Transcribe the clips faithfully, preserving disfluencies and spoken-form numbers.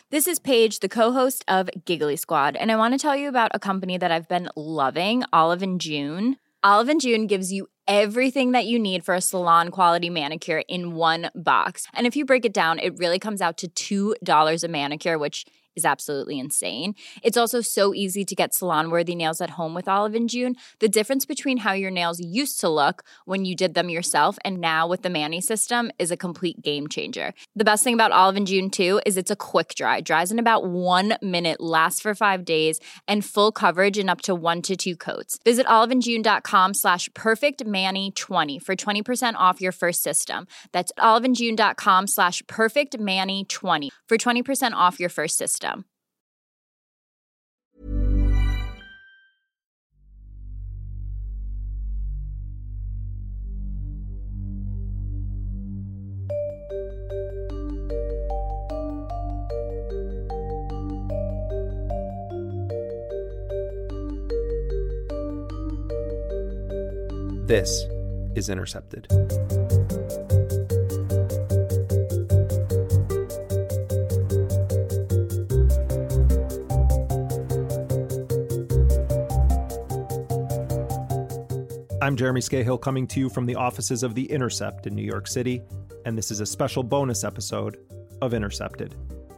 This is Paige, the co-host of Giggly Squad, and I want to tell you about a company that I've been loving, Olive and June. Olive and June gives you everything that you need for a salon-quality manicure in one box. And if you break it down, it really comes out to two dollars a manicure, which is absolutely insane. It's also so easy to get salon-worthy nails at home with Olive and June. The difference between how your nails used to look when you did them yourself and now with the Mani system is a complete game changer. The best thing about Olive and June, too, is it's a quick dry. Dries in about one minute, lasts for five days, and full coverage in up to one to two coats. Visit oliveandjune.com slash perfectmani20 for twenty percent off your first system. That's oliveandjune.com slash perfectmani20 for twenty percent off your first system. This is Intercepted. I'm Jeremy Scahill, coming to you from the offices of The Intercept in New York City, and this is a special bonus episode of Intercepted.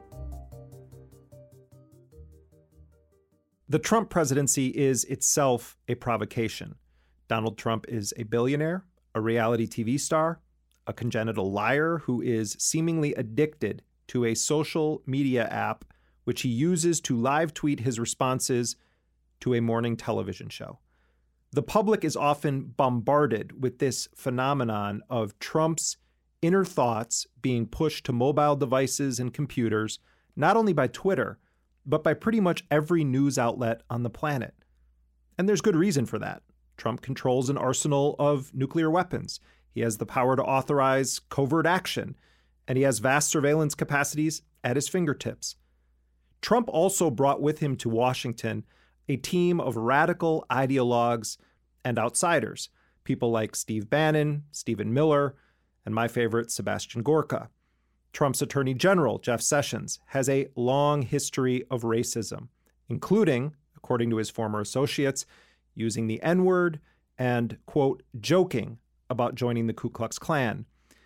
The Trump presidency is itself a provocation. Donald Trump is a billionaire, a reality T V star, a congenital liar who is seemingly addicted to a social media app which he uses to live tweet his responses to a morning television show. The public is often bombarded with this phenomenon of Trump's inner thoughts being pushed to mobile devices and computers, not only by Twitter, but by pretty much every news outlet on the planet. And there's good reason for that. Trump controls an arsenal of nuclear weapons. He has the power to authorize covert action, and he has vast surveillance capacities at his fingertips. Trump also brought with him to Washington a team of radical ideologues and outsiders, people like Steve Bannon, Stephen Miller, and my favorite, Sebastian Gorka. Trump's Attorney General, Jeff Sessions, has a long history of racism, including, according to his former associates, using the N-word and, quote, joking about joining the Ku Klux Klan.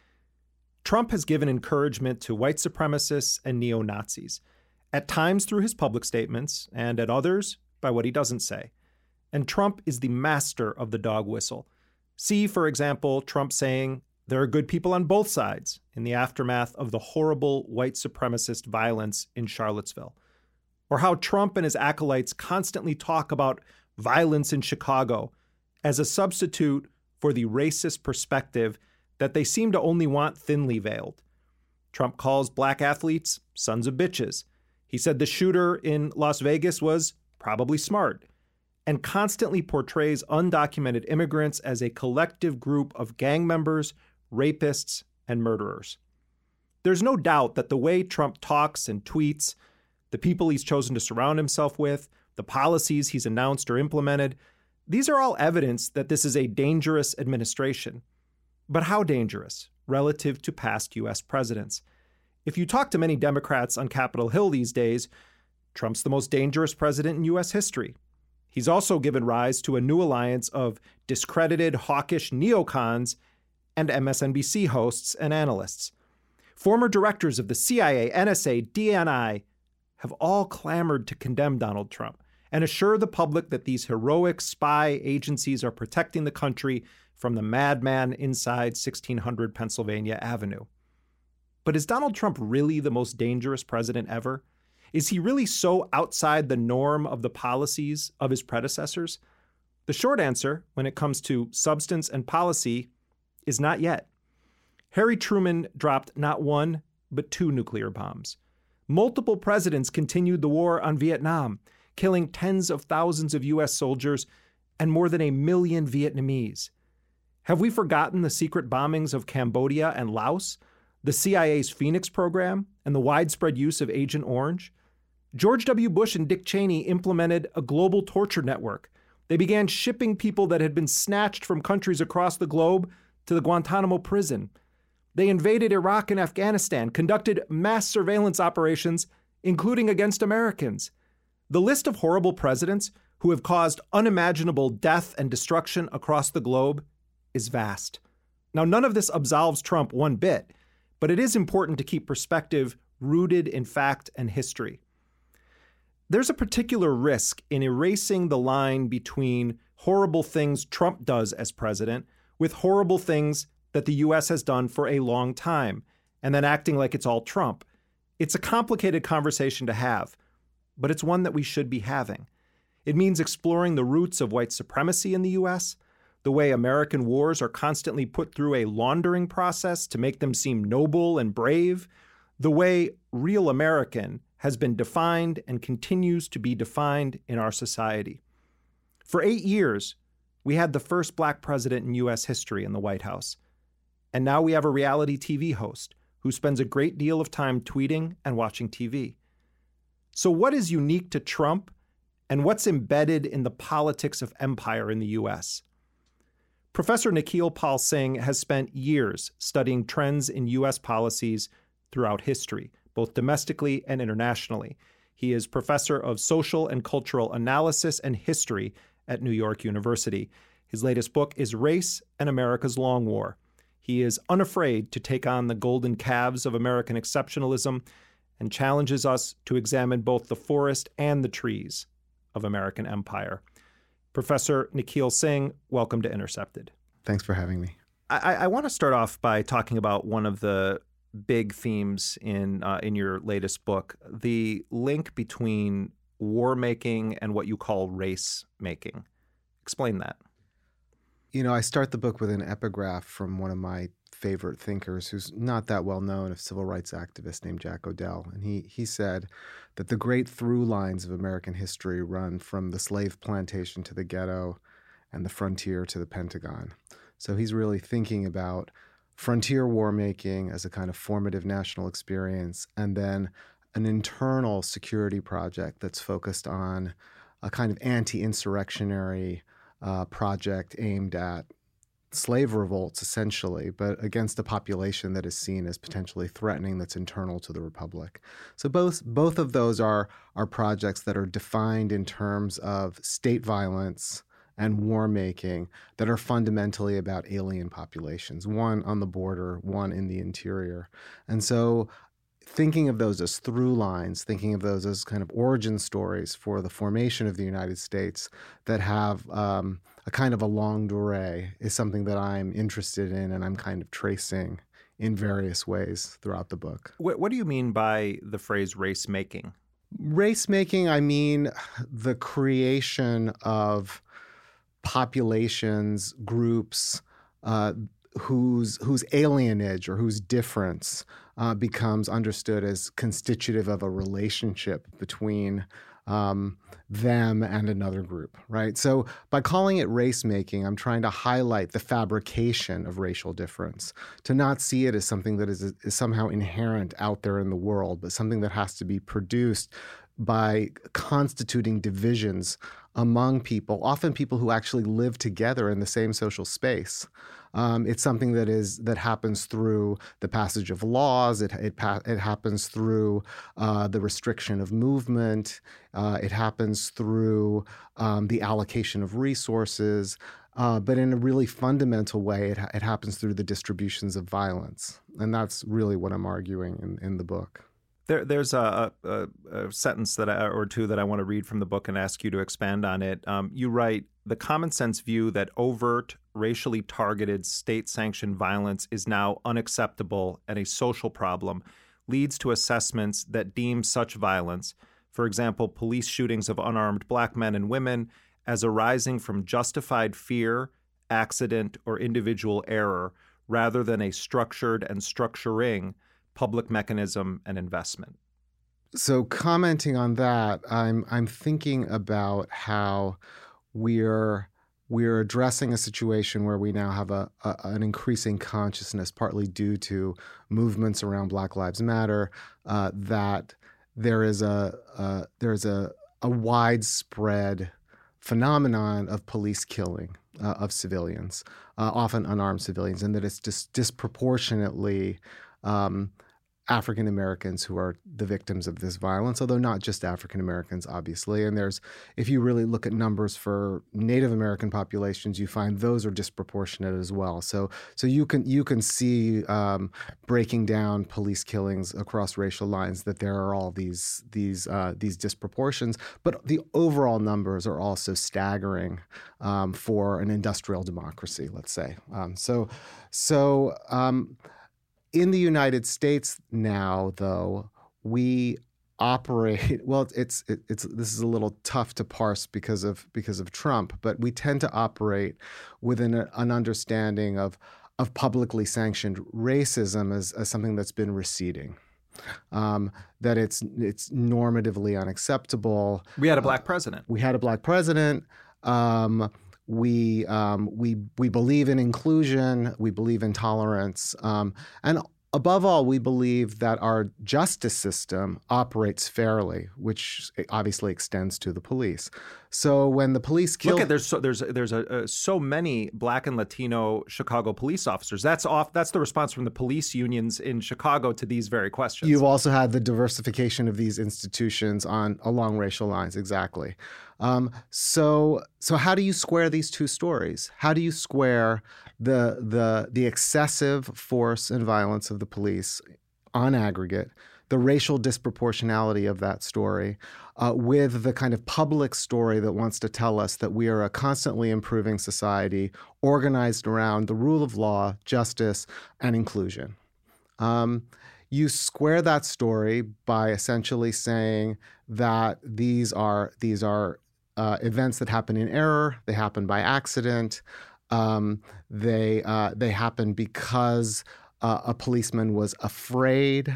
Trump has given encouragement to white supremacists and neo-Nazis, at times through his public statements, and at others by what he doesn't say. And Trump is the master of the dog whistle. See, for example, Trump saying there are good people on both sides in the aftermath of the horrible white supremacist violence in Charlottesville. Or how Trump and his acolytes constantly talk about violence in Chicago as a substitute for the racist perspective that they seem to only want thinly veiled. Trump calls black athletes sons of bitches. He said the shooter in Las Vegas was probably smart, and constantly portrays undocumented immigrants as a collective group of gang members, rapists, and murderers. There's no doubt that the way Trump talks and tweets, the people he's chosen to surround himself with, the policies he's announced or implemented, these are all evidence that this is a dangerous administration. But how dangerous relative to past U S presidents? If you talk to many Democrats on Capitol Hill these days, Trump's the most dangerous president in U S history. He's also given rise to a new alliance of discredited, hawkish neocons and M S N B C hosts and analysts. Former directors of the C I A, N S A, D N I have all clamored to condemn Donald Trump and assure the public that these heroic spy agencies are protecting the country from the madman inside sixteen hundred Pennsylvania Avenue. But is Donald Trump really the most dangerous president ever? Is he really so outside the norm of the policies of his predecessors? The short answer, when it comes to substance and policy, is not yet. Harry Truman dropped not one, but two nuclear bombs. Multiple presidents continued the war on Vietnam, killing tens of thousands of U S soldiers and more than a million Vietnamese. Have we forgotten the secret bombings of Cambodia and Laos, the C I A's Phoenix program, and the widespread use of Agent Orange? George W. Bush and Dick Cheney implemented a global torture network. They began shipping people that had been snatched from countries across the globe to the Guantanamo prison. They invaded Iraq and Afghanistan, conducted mass surveillance operations including against Americans. The list of horrible presidents who have caused unimaginable death and destruction across the globe is vast. Now, none of this absolves Trump one bit, but it is important to keep perspective rooted in fact and history. There's a particular risk in erasing the line between horrible things Trump does as president with horrible things that the U S has done for a long time, and then acting like it's all Trump. It's a complicated conversation to have, but it's one that we should be having. It means exploring the roots of white supremacy in the U S, the way American wars are constantly put through a laundering process to make them seem noble and brave, the way real American has been defined and continues to be defined in our society. For eight years, we had the first black president in U S history in the White House. And now we have a reality T V host who spends a great deal of time tweeting and watching T V. So what is unique to Trump, and what's embedded in the politics of empire in the U S? Professor Nikhil Pal Singh has spent years studying trends in U S policies throughout history, both domestically and internationally. He is professor of social and cultural analysis and history at New York University. His latest book is Race and America's Long War. He is unafraid to take on the golden calves of American exceptionalism and challenges us to examine both the forest and the trees of American empire. Professor Nikhil Singh, welcome to Intercepted. Thanks for having me. I, I want to start off by talking about one of the big themes in uh, in your latest book, the link between war making and what you call race making. Explain that. You know, I start the book with an epigraph from one of my favorite thinkers who's not that well known, a civil rights activist named Jack O'Dell. And he he said that the great through lines of American history run from the slave plantation to the ghetto and the frontier to the Pentagon. So he's really thinking about frontier war making as a kind of formative national experience, and then an internal security project that's focused on a kind of anti-insurrectionary uh, project aimed at slave revolts, essentially, but against a population that is seen as potentially threatening that's internal to the republic. So both both of those are are projects that are defined in terms of state violence and war making that are fundamentally about alien populations, one on the border, one in the interior. And so thinking of those as through lines, thinking of those as kind of origin stories for the formation of the United States that have um, a kind of a longue durée is something that I'm interested in and I'm kind of tracing in various ways throughout the book. What, what do you mean by the phrase race making? Race making, I mean the creation of populations, groups, uh, whose whose alienage or whose difference uh, becomes understood as constitutive of a relationship between um, them and another group, right? So by calling it race making, I'm trying to highlight the fabrication of racial difference, to not see it as something that is, is somehow inherent out there in the world, but something that has to be produced by constituting divisions among people, often people who actually live together in the same social space. Um, it's something that is that happens through the passage of laws. It it, it happens through uh, the restriction of movement. Uh, it happens through um, the allocation of resources. Uh, but in a really fundamental way, it, it happens through the distributions of violence. And that's really what I'm arguing in, in the book. There, there's a, a, a sentence that I, or two that I want to read from the book and ask you to expand on it. Um, you write, the common sense view that overt, racially targeted, state-sanctioned violence is now unacceptable and a social problem leads to assessments that deem such violence, for example, police shootings of unarmed black men and women, as arising from justified fear, accident, or individual error, rather than a structured and structuring public mechanism and investment. So commenting on that, I'm I'm thinking about how we're we're addressing a situation where we now have a, a an increasing consciousness, partly due to movements around Black Lives Matter, uh, that there is a uh, there's a a widespread phenomenon of police killing uh, of civilians, uh, often unarmed civilians, and that it's just disproportionately Um, African Americans who are the victims of this violence, although not just African Americans, obviously. And there's, if you really look at numbers for Native American populations, you find those are disproportionate as well. So, so you can you can see um, breaking down police killings across racial lines that there are all these these uh, these disproportions, but the overall numbers are also staggering um, for an industrial democracy, let's say. Um, so, so. Um, In the United States now, though, we operate well. It's it, it's this is a little tough to parse because of because of Trump, but we tend to operate within a, an understanding of of publicly sanctioned racism as, as something that's been receding. Um, that it's it's normatively unacceptable. We had a black president. Uh, we had a black president. Um, We um, we we believe in inclusion. We believe in tolerance, um, and above all, we believe that our justice system operates fairly, which obviously extends to the police. So when the police kill, look at there's so, there's there's a, a, so many Black and Latino Chicago police officers. That's off. That's the response from the police unions in Chicago to these very questions. You've also had the diversification of these institutions on along racial lines. Exactly. Um, so so how do you square these two stories? How do you square the the the excessive force and violence of the police on aggregate, the racial disproportionality of that story, uh, with the kind of public story that wants to tell us that we are a constantly improving society organized around the rule of law, justice, and inclusion? Um, you square that story by essentially saying that these are these are uh, events that happen in error, they happen by accident, um, they uh, they happen because uh, a policeman was afraid,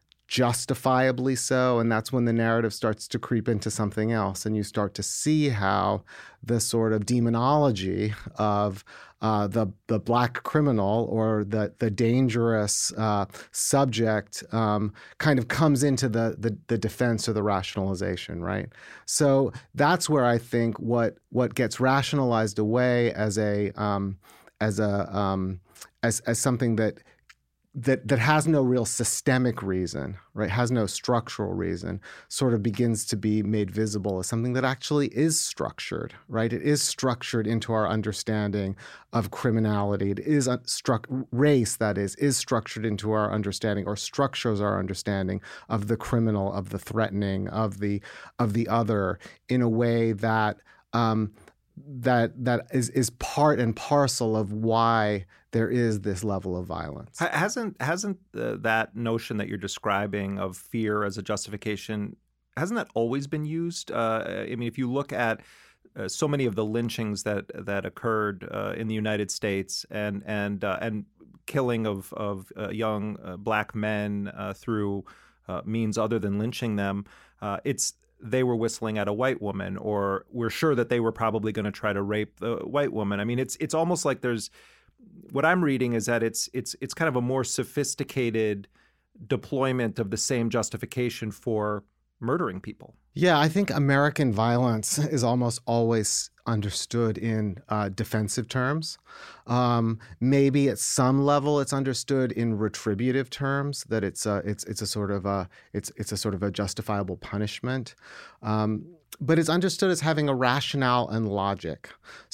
justifiably so, and that's when the narrative starts to creep into something else, and you start to see how the sort of demonology of uh, the the black criminal or the the dangerous uh, subject um, kind of comes into the, the the defense or the rationalization, right? So that's where I think what what gets rationalized away as a um, as a um, as as something that. that that has no real systemic reason, right, has no structural reason, sort of begins to be made visible as something that actually is structured, right? It is structured into our understanding of criminality. It is struck race, that is, is structured into our understanding or structures our understanding of the criminal, of the threatening, of the of the other in a way that um, that that is is part and parcel of why there is this level of violence. Hasn't hasn't uh, that notion that you're describing of fear as a justification, hasn't that always been used? Uh, I mean, if you look at uh, so many of the lynchings that that occurred uh, in the United States and and uh, and killing of of uh, young uh, black men uh, through uh, means other than lynching them, uh, it's they were whistling at a white woman, or we're sure that they were probably going to try to rape the white woman. I mean, it's it's almost like there's. What I'm reading is that it's it's it's kind of a more sophisticated deployment of the same justification for murdering people. Yeah, I think American violence is almost always understood in uh, defensive terms. Um, maybe at some level it's understood in retributive terms, that it's a, it's it's a sort of a it's it's a sort of a justifiable punishment. Um, But it's understood as having a rationale and logic,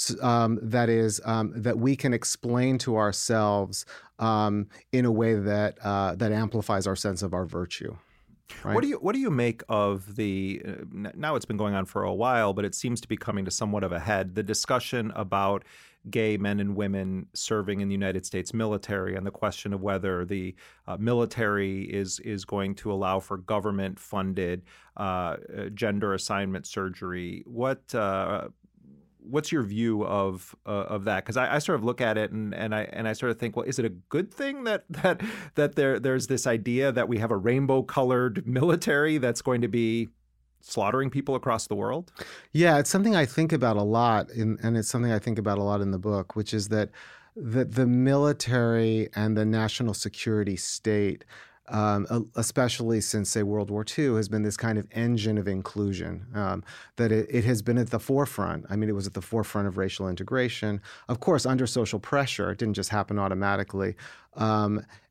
um, that is, um, that we can explain to ourselves um, in a way that uh, that amplifies our sense of our virtue. Right? What do you what do you make of the uh, now it's been going on for a while, but it seems to be coming to somewhat of a head, the discussion about gay men and women serving in the United States military and the question of whether the uh, military is is going to allow for government-funded uh, gender assignment surgery. What uh, what's your view of uh, of that? Because I, I sort of look at it and, and I and I sort of think, well, is it a good thing that that that there there's this idea that we have a rainbow-colored military that's going to be slaughtering people across the world? Yeah, it's something I think about a lot, in, and it's something I think about a lot in the book, which is that that the military and the national security state, um, especially since, say, World War Two, has been this kind of engine of inclusion, um, that it, it has been at the forefront. I mean, it was at the forefront of racial integration, of course, under social pressure. It didn't just happen automatically. Um,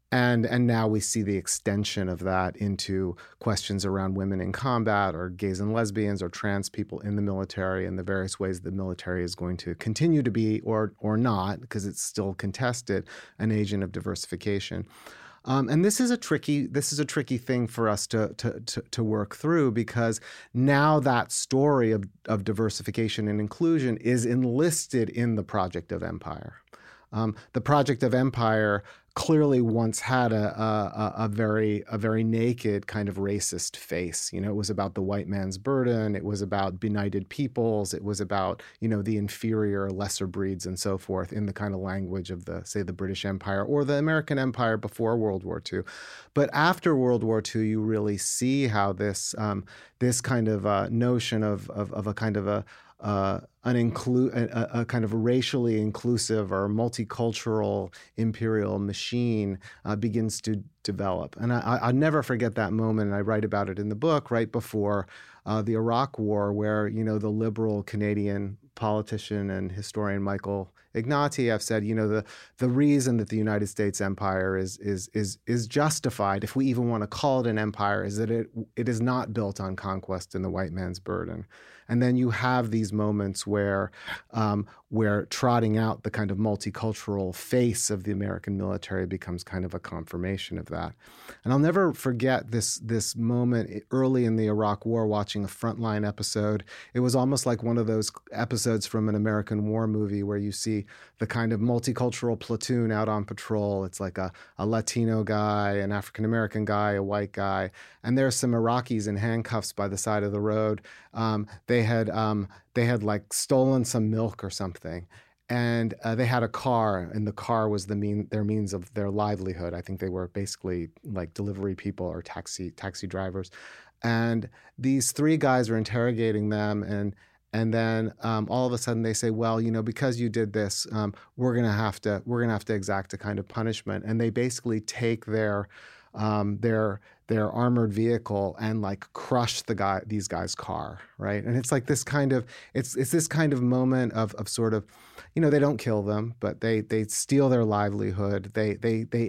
And and now we see the extension of that into questions around women in combat or gays and lesbians or trans people in the military and the various ways the military is going to continue to be or or not, because it's still contested, an agent of diversification. Um, and this is a tricky this is a tricky thing for us to to to, to work through, because now that story of, of diversification and inclusion is enlisted in the Project of Empire. Um, the Project of Empire clearly once had a, a, a very a very naked kind of racist face. You know, it was about the white man's burden. It was about benighted peoples. It was about, you know, the inferior, lesser breeds and so forth in the kind of language of the, say, the British Empire or the American Empire before World War Two. But after World War Two, you really see how this um, this kind of uh, notion of, of of a kind of a Uh, an inclu- a, a kind of racially inclusive or multicultural imperial machine uh, begins to develop. And I, I'll never forget that moment, and I write about it in the book, right before uh, the Iraq War, where, you know, the liberal Canadian politician and historian Michael Ignatieff said, you know, the the reason that the United States empire is is is is justified, if we even want to call it an empire, is that it it is not built on conquest and the white man's burden. And then you have these moments where um, where trotting out the kind of multicultural face of the American military becomes kind of a confirmation of that. And I'll never forget this this moment early in the Iraq War, watching a Frontline episode. It was almost like one of those episodes from an American war movie where you see the kind of multicultural platoon out on patrol. It's like a, a Latino guy, an African-American guy, a white guy, and there's some Iraqis in handcuffs by the side of the road. Um, they had um, they had like stolen some milk or something, and uh, they had a car, and the car was the mean their means of their livelihood. I think they were basically like delivery people or taxi taxi drivers, and these three guys were interrogating them, and and then um, all of a sudden they say, well, you know, because you did this, um, we're gonna have to we're gonna have to exact a kind of punishment, and they basically take their um, their their armored vehicle and like crush the guy these guys' car, right? And it's like this kind of it's it's this kind of moment of of sort of, you know, they don't kill them, but they they steal their livelihood. They they they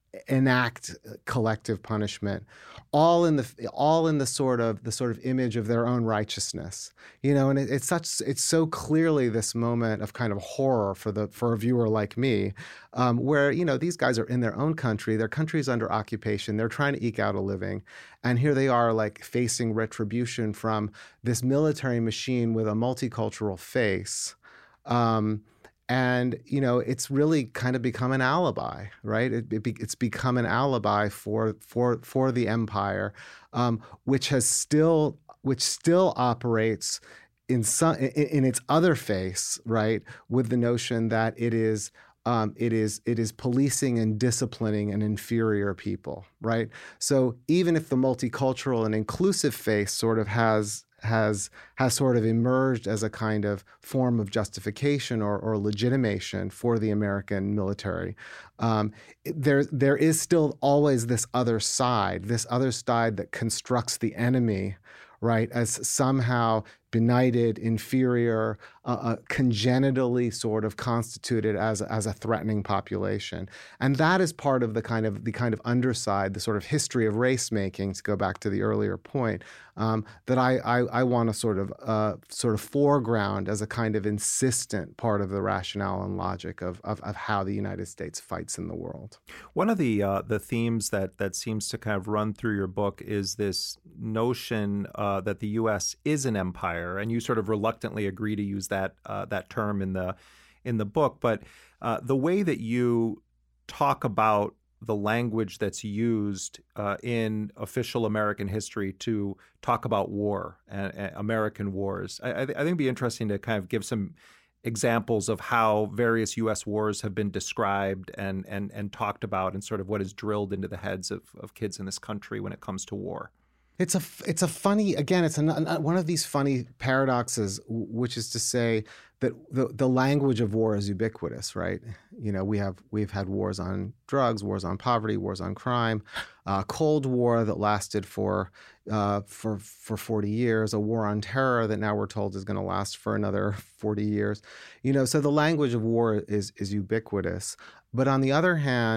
enact collective punishment, all in the all in the sort of the sort of image of their own righteousness, you know. And it, it's such it's so clearly this moment of kind of horror for the for a viewer like me, um, where, you know, these guys are in their own country, their country's under occupation, they're trying to eke out a living, and here they are like facing retribution from this military machine with a multicultural face. Um, And, you know, it's really kind of become an alibi, right? It, it be, it's become an alibi for for for the empire, um, which has still which still operates in some in, in its other face, right? With the notion that it is um, it is it is policing and disciplining an inferior people, right? So even if the multicultural and inclusive face sort of has has has sort of emerged as a kind of form of justification or, or legitimation for the American military, um, there there is still always this other side, this other side that constructs the enemy, right, as somehow benighted, inferior, uh, uh, congenitally sort of constituted as as a threatening population, and that is part of the kind of the kind of underside, the sort of history of race making. To go back to the earlier point, um, that I I, I want to sort of uh, sort of foreground as a kind of insistent part of the rationale and logic of of, of how the United States fights in the world. One of the uh, the themes that that seems to kind of run through your book is this notion uh, that the U S is an empire, and you sort of reluctantly agree to use that uh, that term in the in the book. But uh, the way that you talk about the language that's used uh, in official American history to talk about war and, and American wars, I, I think it'd be interesting to kind of give some examples of how various U S wars have been described and and and talked about, and sort of what is drilled into the heads of, of kids in this country when it comes to war. It's a it's a funny again. It's an, one of these funny paradoxes, which is to say that the the language of war is ubiquitous, right? You know, we have we've had wars on drugs, wars on poverty, wars on crime, uh, Cold War that lasted for uh, for for forty years, a war on terror that now we're told is going to last for another forty years. You know, so the language of war is is ubiquitous. But on the other hand,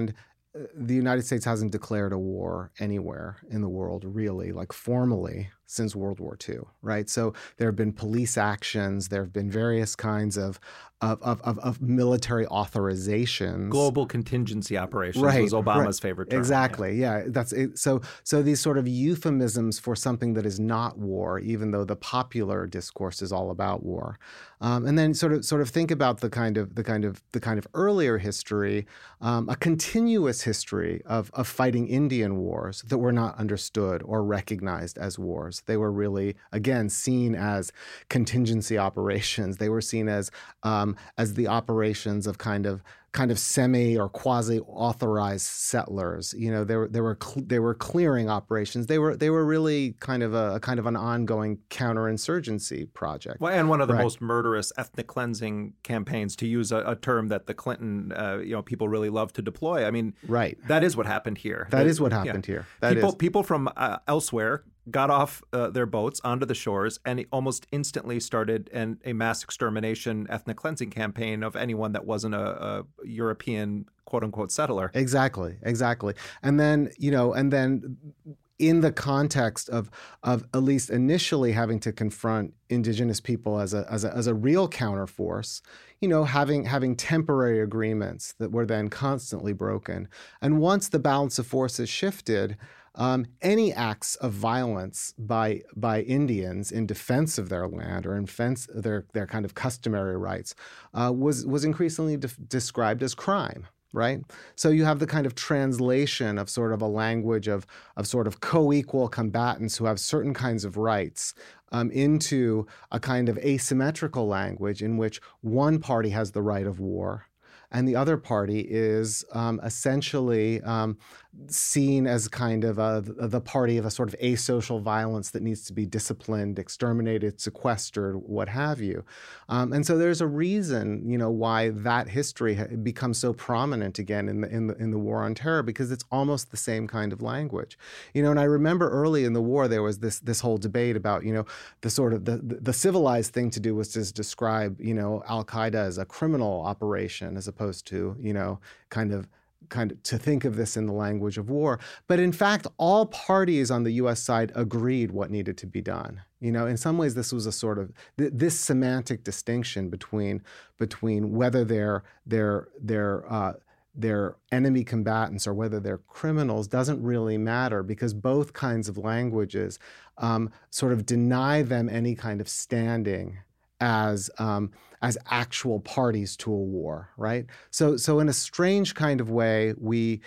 the United States hasn't declared a war anywhere in the world, really, like formally, since World War Two, right? So there have been police actions, there have been various kinds of of of, of, of military authorizations. Global contingency operations right, was Obama's right. favorite term. Exactly, yeah. yeah that's it. So so these sort of euphemisms for something that is not war, even though the popular discourse is all about war. Um, and then sort of sort of think about the kind of the kind of the kind of earlier history, um, a continuous history of of fighting Indian wars that were not understood or recognized as wars. They were really, again, seen as contingency operations. They were seen as um, as the operations of kind of kind of semi or quasi authorized settlers. You know, there were there were cl- there were clearing operations. They were they were really kind of a, a kind of an ongoing counterinsurgency project. Well, and one of the right. most murderous ethnic cleansing campaigns, to use a, a term that the Clinton uh, you know people really love to deploy. I mean, right. that is what happened here. That the, is what happened yeah. here. That people is. people from uh, elsewhere got off uh, their boats onto the shores and almost instantly started an, a mass extermination ethnic cleansing campaign of anyone that wasn't a, a European quote unquote settler. Exactly, exactly. And then, you know, and then in the context of of at least initially having to confront indigenous people as a as a as a real counterforce, you know, having having temporary agreements that were then constantly broken. And once the balance of forces shifted, Um, any acts of violence by by Indians in defense of their land or in defense of their their kind of customary rights uh, was was increasingly de- described as crime, right? So you have the kind of translation of sort of a language of of sort of co-equal combatants who have certain kinds of rights um, into a kind of asymmetrical language in which one party has the right of war and the other party is um, essentially um, seen as kind of a, the party of a sort of asocial violence that needs to be disciplined, exterminated, sequestered, what have you. Um, and so there's a reason, you know, why that history becomes so prominent again in the, in the in the War on Terror, because it's almost the same kind of language. You know, and I remember early in the war there was this this whole debate about, you know, the sort of the the civilized thing to do was to describe, you know, Al-Qaeda as a criminal operation as opposed to, you know, kind of kind of to think of this in the language of war. But in fact, all parties on the U S side agreed what needed to be done. You know, in some ways, this was a sort of th- this semantic distinction between between whether they're they're they're uh, they're enemy combatants or whether they're criminals doesn't really matter, because both kinds of languages um, sort of deny them any kind of standing as um, as actual parties to a war, right? So, so in a strange kind of way, we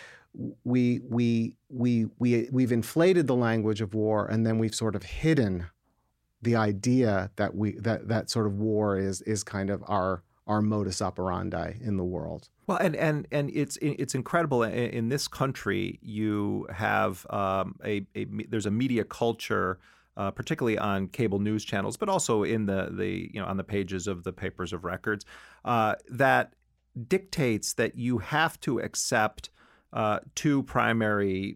we we we we we've inflated the language of war, and then we've sort of hidden the idea that we that that sort of war is is kind of our our modus operandi in the world. Well, and and and it's it's incredible. In, in this country, you have um, a, a there's a media culture. Uh, particularly on cable news channels, but also in the the you know on the pages of the papers of records, uh, that dictates that you have to accept uh, two primary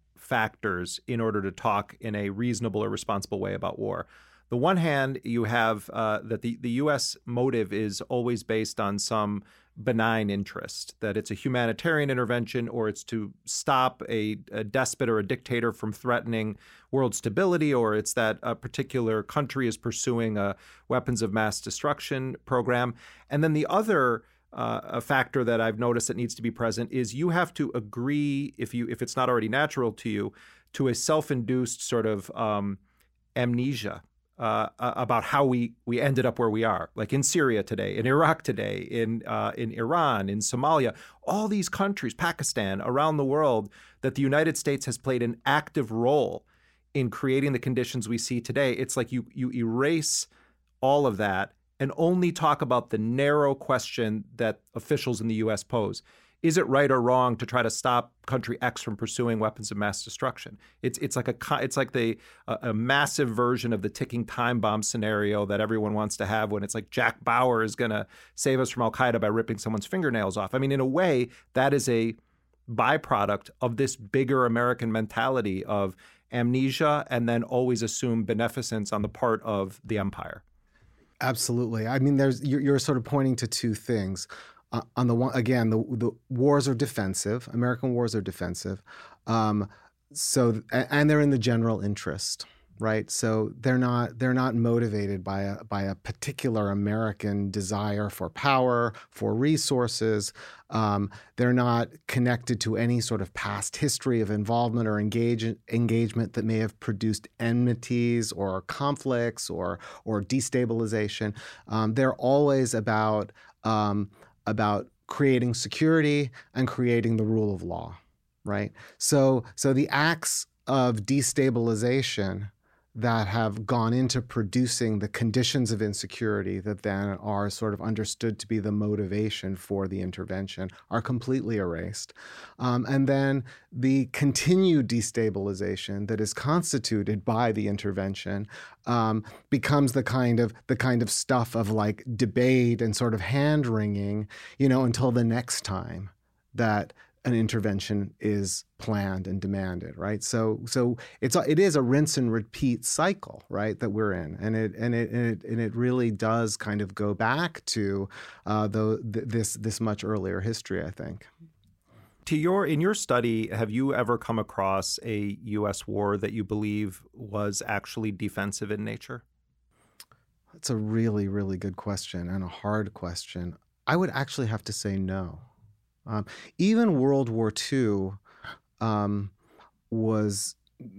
factors in order to talk in a reasonable or responsible way about war. The one hand, you have uh, that the, the U S motive is always based on some benign interest, that it's a humanitarian intervention or it's to stop a, a despot or a dictator from threatening world stability, or it's that a particular country is pursuing a weapons of mass destruction program. And then the other uh, a factor that I've noticed that needs to be present is you have to agree, if you if it's not already natural to you, to a self-induced sort of um, amnesia Uh, about how we, we ended up where we are, like in Syria today, in Iraq today, in uh, in Iran, in Somalia, all these countries, Pakistan, around the world, that the United States has played an active role in creating the conditions we see today. It's like you you erase all of that and only talk about the narrow question that officials in the U S pose. Is it right or wrong to try to stop country X from pursuing weapons of mass destruction? It's it's like a it's like the a, a massive version of the ticking time bomb scenario that everyone wants to have when it's like Jack Bauer is going to save us from Al-Qaeda by ripping someone's fingernails off. I mean, in a way, that is a byproduct of this bigger American mentality of amnesia and then always assume beneficence on the part of the empire. Absolutely. I mean, there's you're, you're sort of pointing to two things. uh, on the one again, the the wars are defensive. American wars are defensive, um, so and they're in the general interest, right? So they're not they're not motivated by a by a particular American desire for power, for resources. Um, they're not connected to any sort of past history of involvement or engage, engagement that may have produced enmities or conflicts or or destabilization. Um, they're always about um, about creating security and creating the rule of law, right? So so the acts of destabilization that have gone into producing the conditions of insecurity that then are sort of understood to be the motivation for the intervention are completely erased. Um, and then the continued destabilization that is constituted by the intervention um, becomes the kind of the kind of stuff of like debate and sort of hand-wringing, you know, until the next time that an intervention is planned and demanded, right? So, so it's it is a rinse and repeat cycle, right, that we're in, and it and it and it, and it really does kind of go back to uh, the this this much earlier history, I think. To your in your study, have you ever come across a U S war that you believe was actually defensive in nature? That's a really, really good question and a hard question. I would actually have to say no. Um, even World War Two um, was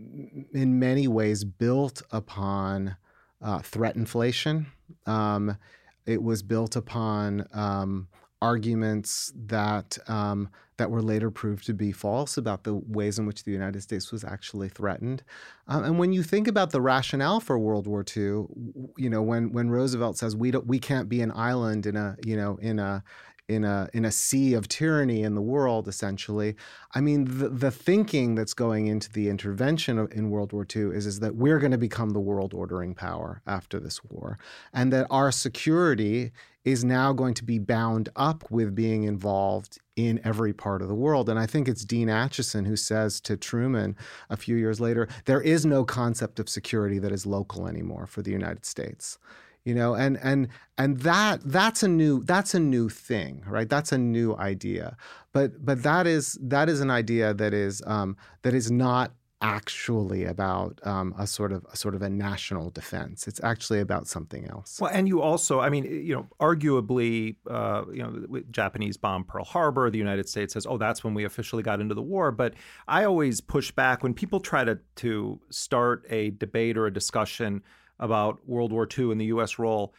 in many ways built upon uh, threat inflation. Um, it was built upon um, arguments that um, that were later proved to be false about the ways in which the United States was actually threatened. Um, and when you think about the rationale for World War Two, you know, when when Roosevelt says we don't we can't be an island in a you know in a in a in a sea of tyranny in the world, essentially. I mean, the, the thinking that's going into the intervention of, in World War Two is, is that we're going to become the world ordering power after this war, and that our security is now going to be bound up with being involved in every part of the world. And I think it's Dean Acheson who says to Truman a few years later, there is no concept of security that is local anymore for the United States. You know, and and and that that's a new that's a new thing, right? That's a new idea, but but that is that is an idea that is um, that is not actually about um, a sort of a sort of a national defense. It's actually about something else. Well, and you also, I mean, you know, arguably, uh, you know, with Japanese bomb Pearl Harbor, the United States says, oh, that's when we officially got into the war. But I always push back when people try to to start a debate or a discussion about World War Two and the U S role.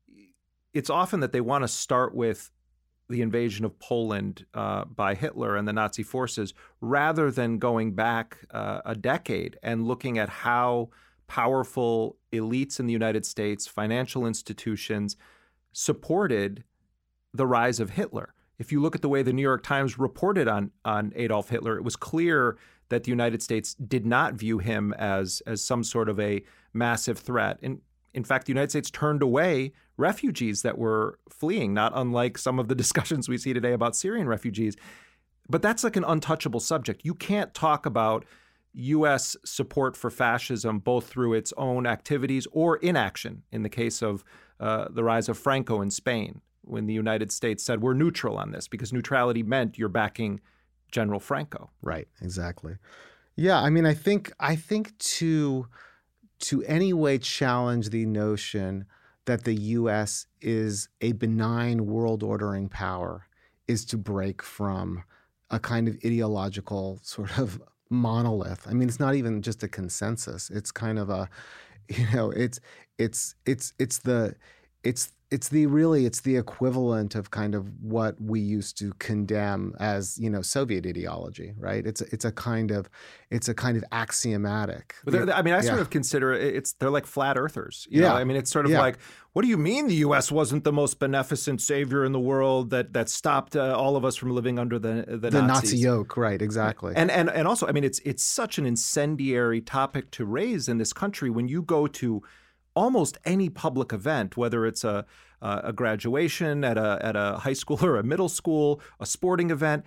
It's often that they want to start with the invasion of Poland uh, by Hitler and the Nazi forces, rather than going back uh, a decade and looking at how powerful elites in the United States, financial institutions, supported the rise of Hitler. If you look at the way the New York Times reported on, on Adolf Hitler, it was clear that the United States did not view him as, as some sort of a massive threat. And in fact, the United States turned away refugees that were fleeing, not unlike some of the discussions we see today about Syrian refugees. But that's like an untouchable subject. You can't talk about U S support for fascism both through its own activities or inaction, in the case of uh, the rise of Franco in Spain, when the United States said, we're neutral on this, because neutrality meant you're backing General Franco. Right, exactly. Yeah, I mean, I think I think to to any way challenge the notion that the U S is a benign world ordering power is to break from a kind of ideological sort of monolith. I mean, it's not even just a consensus. It's kind of a, you know, it's it's it's it's the it's it's the really it's the equivalent of kind of what we used to condemn as, you know, Soviet ideology, right? It's it's a kind of it's a kind of axiomatic. But I mean, I yeah. sort of consider it, it's they're like flat earthers. You yeah, know? I mean, it's sort of yeah. like, what do you mean the U S wasn't the most beneficent savior in the world that that stopped uh, all of us from living under the the, the Nazis? Nazi yoke, right? Exactly. And and and also, I mean, it's it's such an incendiary topic to raise in this country when you go to almost any public event, whether it's a a graduation at a at a high school or a middle school, a sporting event.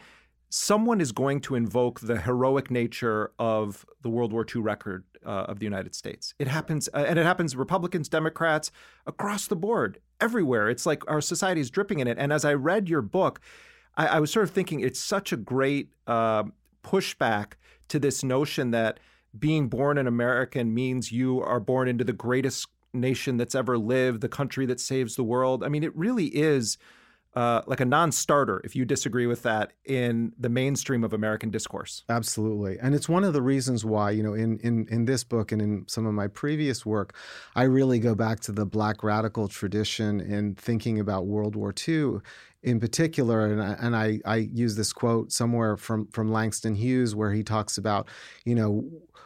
someone is going to invoke the heroic nature of the World War Two record uh, of the United States. It happens, uh, and it happens Republicans, Democrats, across the board, everywhere. It's like our society is dripping in it. And as I read your book, I, I was sort of thinking it's such a great uh, pushback to this notion that being born an American means you are born into the greatest nation that's ever lived, the country that saves the world. I mean, it really is Uh, like a non-starter, if you disagree with that, in the mainstream of American discourse. Absolutely. And it's one of the reasons why, you know, in, in, in this book and in some of my previous work, I really go back to the Black radical tradition in thinking about World War Two in particular. And I, and I, I use this quote somewhere from, from Langston Hughes where he talks about, you know,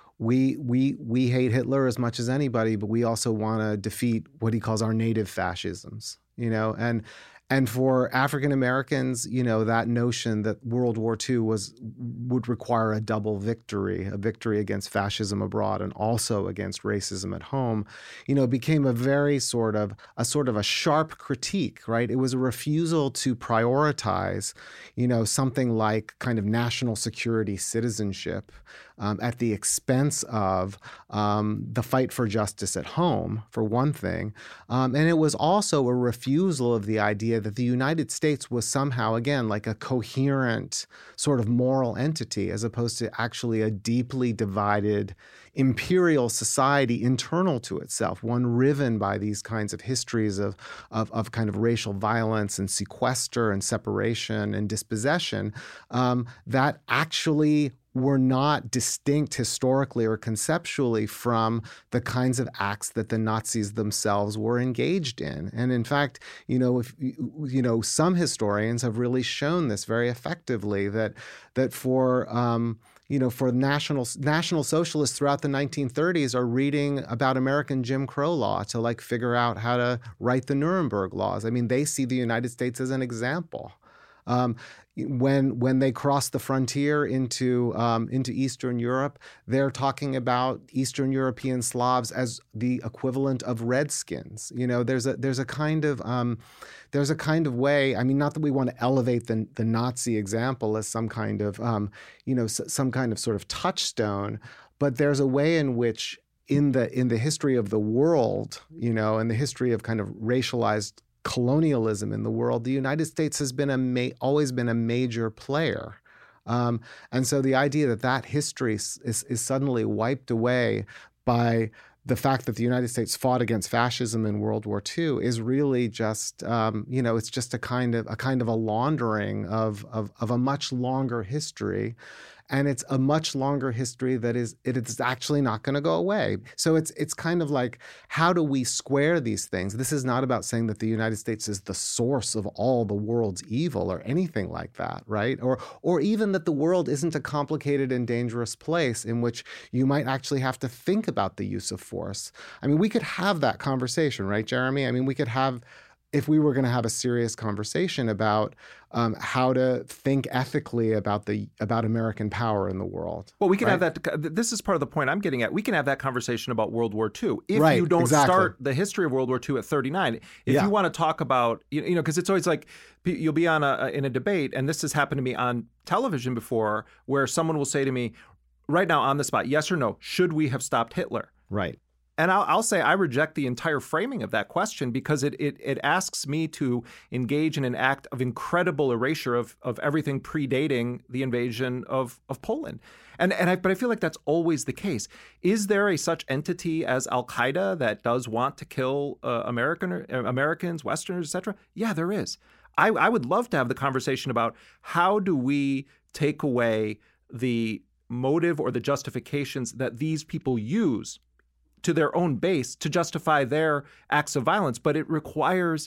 we we we hate Hitler as much as anybody, but we also want to defeat what he calls our native fascisms, you know, and And for African Americans, you know, that notion that World War Two was would require a double victory, a victory against fascism abroad and also against racism at home, you know, became a very sort of a sort of a sharp critique, right? It was a refusal to prioritize, you know, something like kind of national security citizenship um, at the expense of um, the fight for justice at home, for one thing. Um, and it was also a refusal of the idea that the United States was somehow, again, like a coherent sort of moral entity, as opposed to actually a deeply divided imperial society internal to itself, one riven by these kinds of histories of, of, of kind of racial violence and sequester and separation and dispossession um, that actually were not distinct historically or conceptually from the kinds of acts that the Nazis themselves were engaged in. And in fact, you know, if you know, some historians have really shown this very effectively, that that for um, you know, for national national socialists throughout the nineteen thirties are reading about American Jim Crow law to like figure out how to write the Nuremberg laws. I mean, they see the United States as an example. Um, when when they cross the frontier into um, into Eastern Europe, they're talking about Eastern European Slavs as the equivalent of Redskins. You know, there's a there's a kind of um, there's a kind of way. I mean, not that we want to elevate the the Nazi example as some kind of um, you know s- some kind of sort of touchstone, but there's a way in which in the in the history of the world, you know, in the history of kind of racialized colonialism in the world, the United States has been a ma- always been a major player. Um, and so the idea that that history is, is, is suddenly wiped away by the fact that the United States fought against fascism in World War Two is really just, um, you know, it's just a kind of a kind of a laundering of, of, of a much longer history. And it's a much longer history that is it is actually not going to go away. So it's it's kind of like, how do we square these things? This is not about saying that the United States is the source of all the world's evil or anything like that, right? Or or even that the world isn't a complicated and dangerous place in which you might actually have to think about the use of force. I mean, we could have that conversation, right, Jeremy? I mean, we could have, if we were going to have a serious conversation about um, how to think ethically about the about American power in the world. Well, we can right? have that. This is part of the point I'm getting at. We can have that conversation about World War Two. If right, you don't exactly. start the history of World War Two at thirty-nine, if yeah. you want to talk about, you know, because it's always like you'll be on a in a debate, and this has happened to me on television before, where someone will say to me, right now on the spot, yes or no, should we have stopped Hitler? Right. And I'll, I'll say I reject the entire framing of that question because it it, it asks me to engage in an act of incredible erasure of, of everything predating the invasion of, of Poland. And and I, but I feel like that's always the case. Is there a such entity as Al-Qaeda that does want to kill uh, American uh, Americans, Westerners, et cetera? Yeah, there is. I, I would love to have the conversation about how do we take away the motive or the justifications that these people use to their own base to justify their acts of violence, but it requires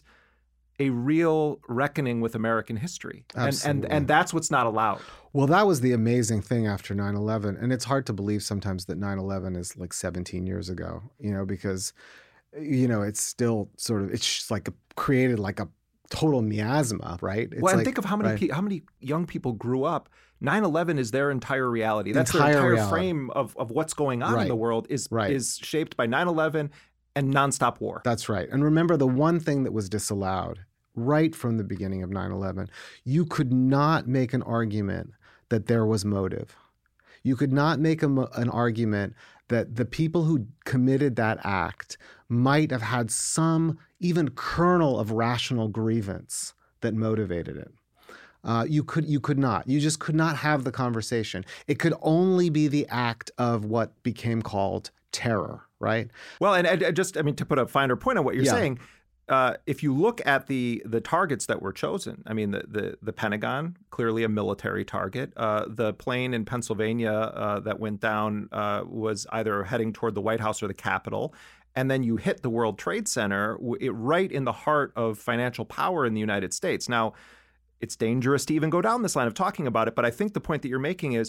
a real reckoning with American history. And, and and that's what's not allowed. Well, that was the amazing thing after nine eleven. And it's hard to believe sometimes that nine eleven is like seventeen years ago, you know, because, you know, it's still sort of, it's just like a, created like a total miasma, right? It's well, and like, think of how many right. pe- how many young people grew up. nine eleven is their entire reality. That's Entire their entire reality. frame of, of what's going on Right. in the world is Right. is shaped by nine eleven and nonstop war. That's right. And remember, the one thing that was disallowed right from the beginning of nine eleven, you could not make an argument that there was motive. You could not make a, an argument that the people who committed that act might have had some even kernel of rational grievance that motivated it. Uh, you could you could not. You just could not have the conversation. It could only be the act of what became called terror, right? Well, and I, I just, I mean, to put a finer point on what you're Yeah. saying, uh, if you look at the the targets that were chosen, I mean, the the, the Pentagon, clearly a military target. Uh, the plane in Pennsylvania uh, that went down uh, was either heading toward the White House or the Capitol. And then you hit the World Trade Center, it, right in the heart of financial power in the United States. Now, it's dangerous to even go down this line of talking about it, but I think the point that you're making is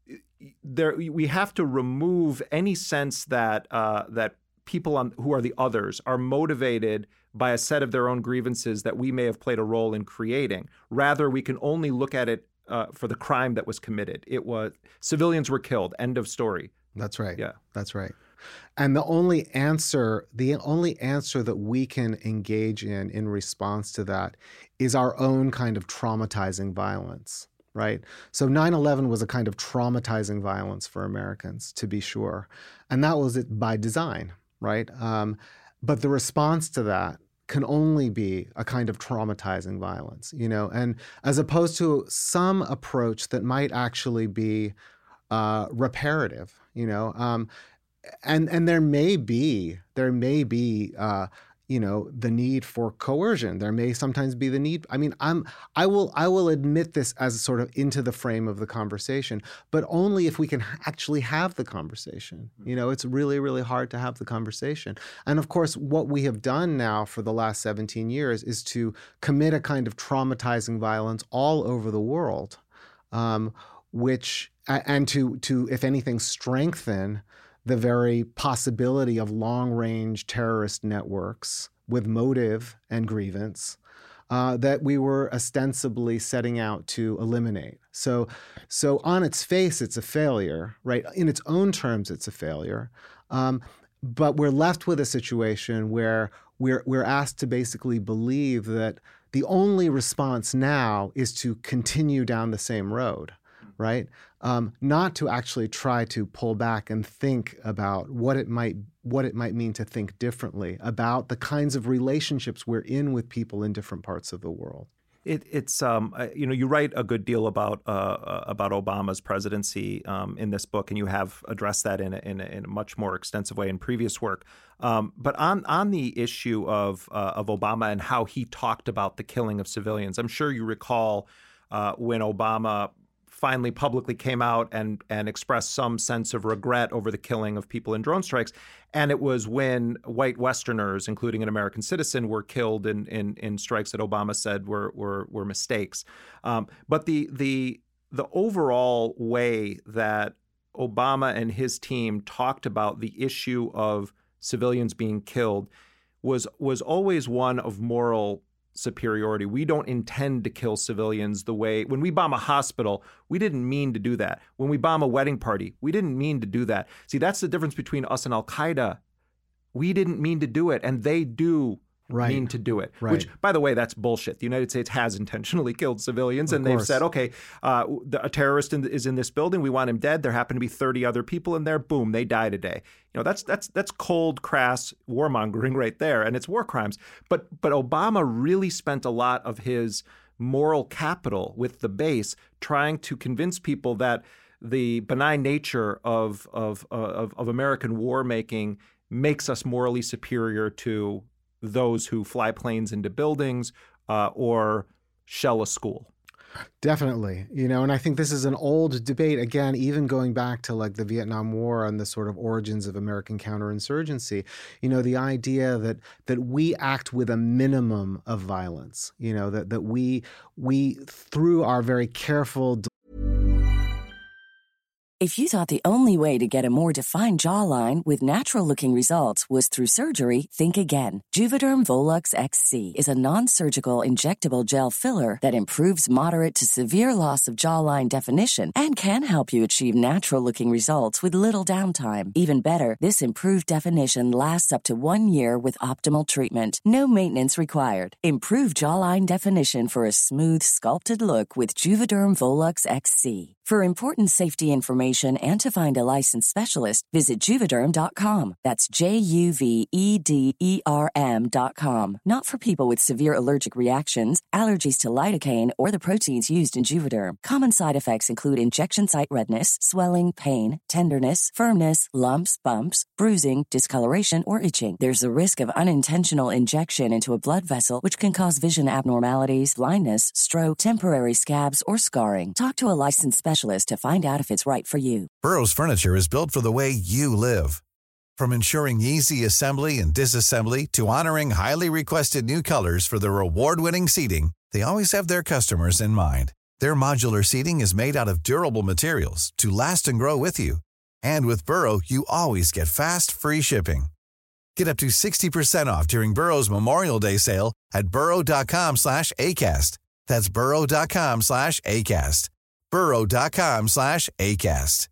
there we have to remove any sense that uh, that people on, who are the others are motivated by a set of their own grievances that we may have played a role in creating. Rather, we can only look at it uh, for the crime that was committed. It was civilians were killed. End of story. That's right. Yeah, that's right. And the only answer, the only answer that we can engage in in response to that is our own kind of traumatizing violence, right? So nine eleven was a kind of traumatizing violence for Americans, to be sure. And that was it by design, right? Um, but the response to that can only be a kind of traumatizing violence, you know, and as opposed to some approach that might actually be uh, reparative, you know, um, And and there may be there may be uh, you know the need for coercion. There may sometimes be the need. I mean, I'm I will I will admit this as sort of into the frame of the conversation, but only if we can actually have the conversation. You know, it's really really hard to have the conversation. And of course, what we have done now for the last seventeen years is to commit a kind of traumatizing violence all over the world, um, which and to to if anything strengthen the very possibility of long-range terrorist networks with motive and grievance uh, that we were ostensibly setting out to eliminate. So, so on its face, it's a failure, right? In its own terms, it's a failure. Um, but we're left with a situation where we're we're asked to basically believe that the only response now is to continue down the same road, right? Um, not to actually try to pull back and think about what it might what it might mean to think differently about the kinds of relationships we're in with people in different parts of the world. It, it's um, you know you write a good deal about uh, about Obama's presidency um, in this book, and you have addressed that in a, in, a, in a much more extensive way in previous work. Um, but on on the issue of uh, of Obama and how he talked about the killing of civilians, I'm sure you recall uh, when Obama finally publicly came out and and expressed some sense of regret over the killing of people in drone strikes. And it was when white Westerners, including an American citizen, were killed in in, in strikes that Obama said were were, were mistakes. Um, but the the the overall way that Obama and his team talked about the issue of civilians being killed was was always one of moral superiority. We don't intend to kill civilians the way when we bomb a hospital, we didn't mean to do that. When we bomb a wedding party, we didn't mean to do that. See, that's the difference between us and Al-Qaeda. We didn't mean to do it, and they do right. mean to do it. Right. Which, by the way, that's bullshit. The United States has intentionally killed civilians, of and course. they've said, okay, uh, the, a terrorist in, is in this building. We want him dead. There happen to be thirty other people in there. Boom, they die today. You know, that's that's that's cold, crass warmongering right there, and it's war crimes. But but Obama really spent a lot of his moral capital with the base trying to convince people that the benign nature of of of, of American war making makes us morally superior to those who fly planes into buildings uh, or shell a school. Definitely. You know, and I think this is an old debate, again, even going back to like the Vietnam War and the sort of origins of American counterinsurgency, you know, the idea that that we act with a minimum of violence, you know, that, that we, we through our very careful. If you thought the only way to get a more defined jawline with natural-looking results was through surgery, think again. Juvederm Volux X C is a non-surgical injectable gel filler that improves moderate to severe loss of jawline definition and can help you achieve natural-looking results with little downtime. Even better, this improved definition lasts up to one year with optimal treatment. No maintenance required. Improve jawline definition for a smooth, sculpted look with Juvederm Volux X C. For important safety information and to find a licensed specialist, visit Juvederm dot com. That's J U V E D E R M dot com. Not for people with severe allergic reactions, allergies to lidocaine, or the proteins used in Juvederm. Common side effects include injection site redness, swelling, pain, tenderness, firmness, lumps, bumps, bruising, discoloration, or itching. There's a risk of unintentional injection into a blood vessel, which can cause vision abnormalities, blindness, stroke, temporary scabs, or scarring. Talk to a licensed specialist to find out if it's right for you. Burrow's furniture is built for the way you live. From ensuring easy assembly and disassembly to honoring highly requested new colors for their award-winning seating, they always have their customers in mind. Their modular seating is made out of durable materials to last and grow with you. And with Burrow, you always get fast, free shipping. Get up to sixty percent off during Burrow's Memorial Day sale at burrow.com slash ACAST. That's burrow.com slash ACAST. burrow.com slash ACAST.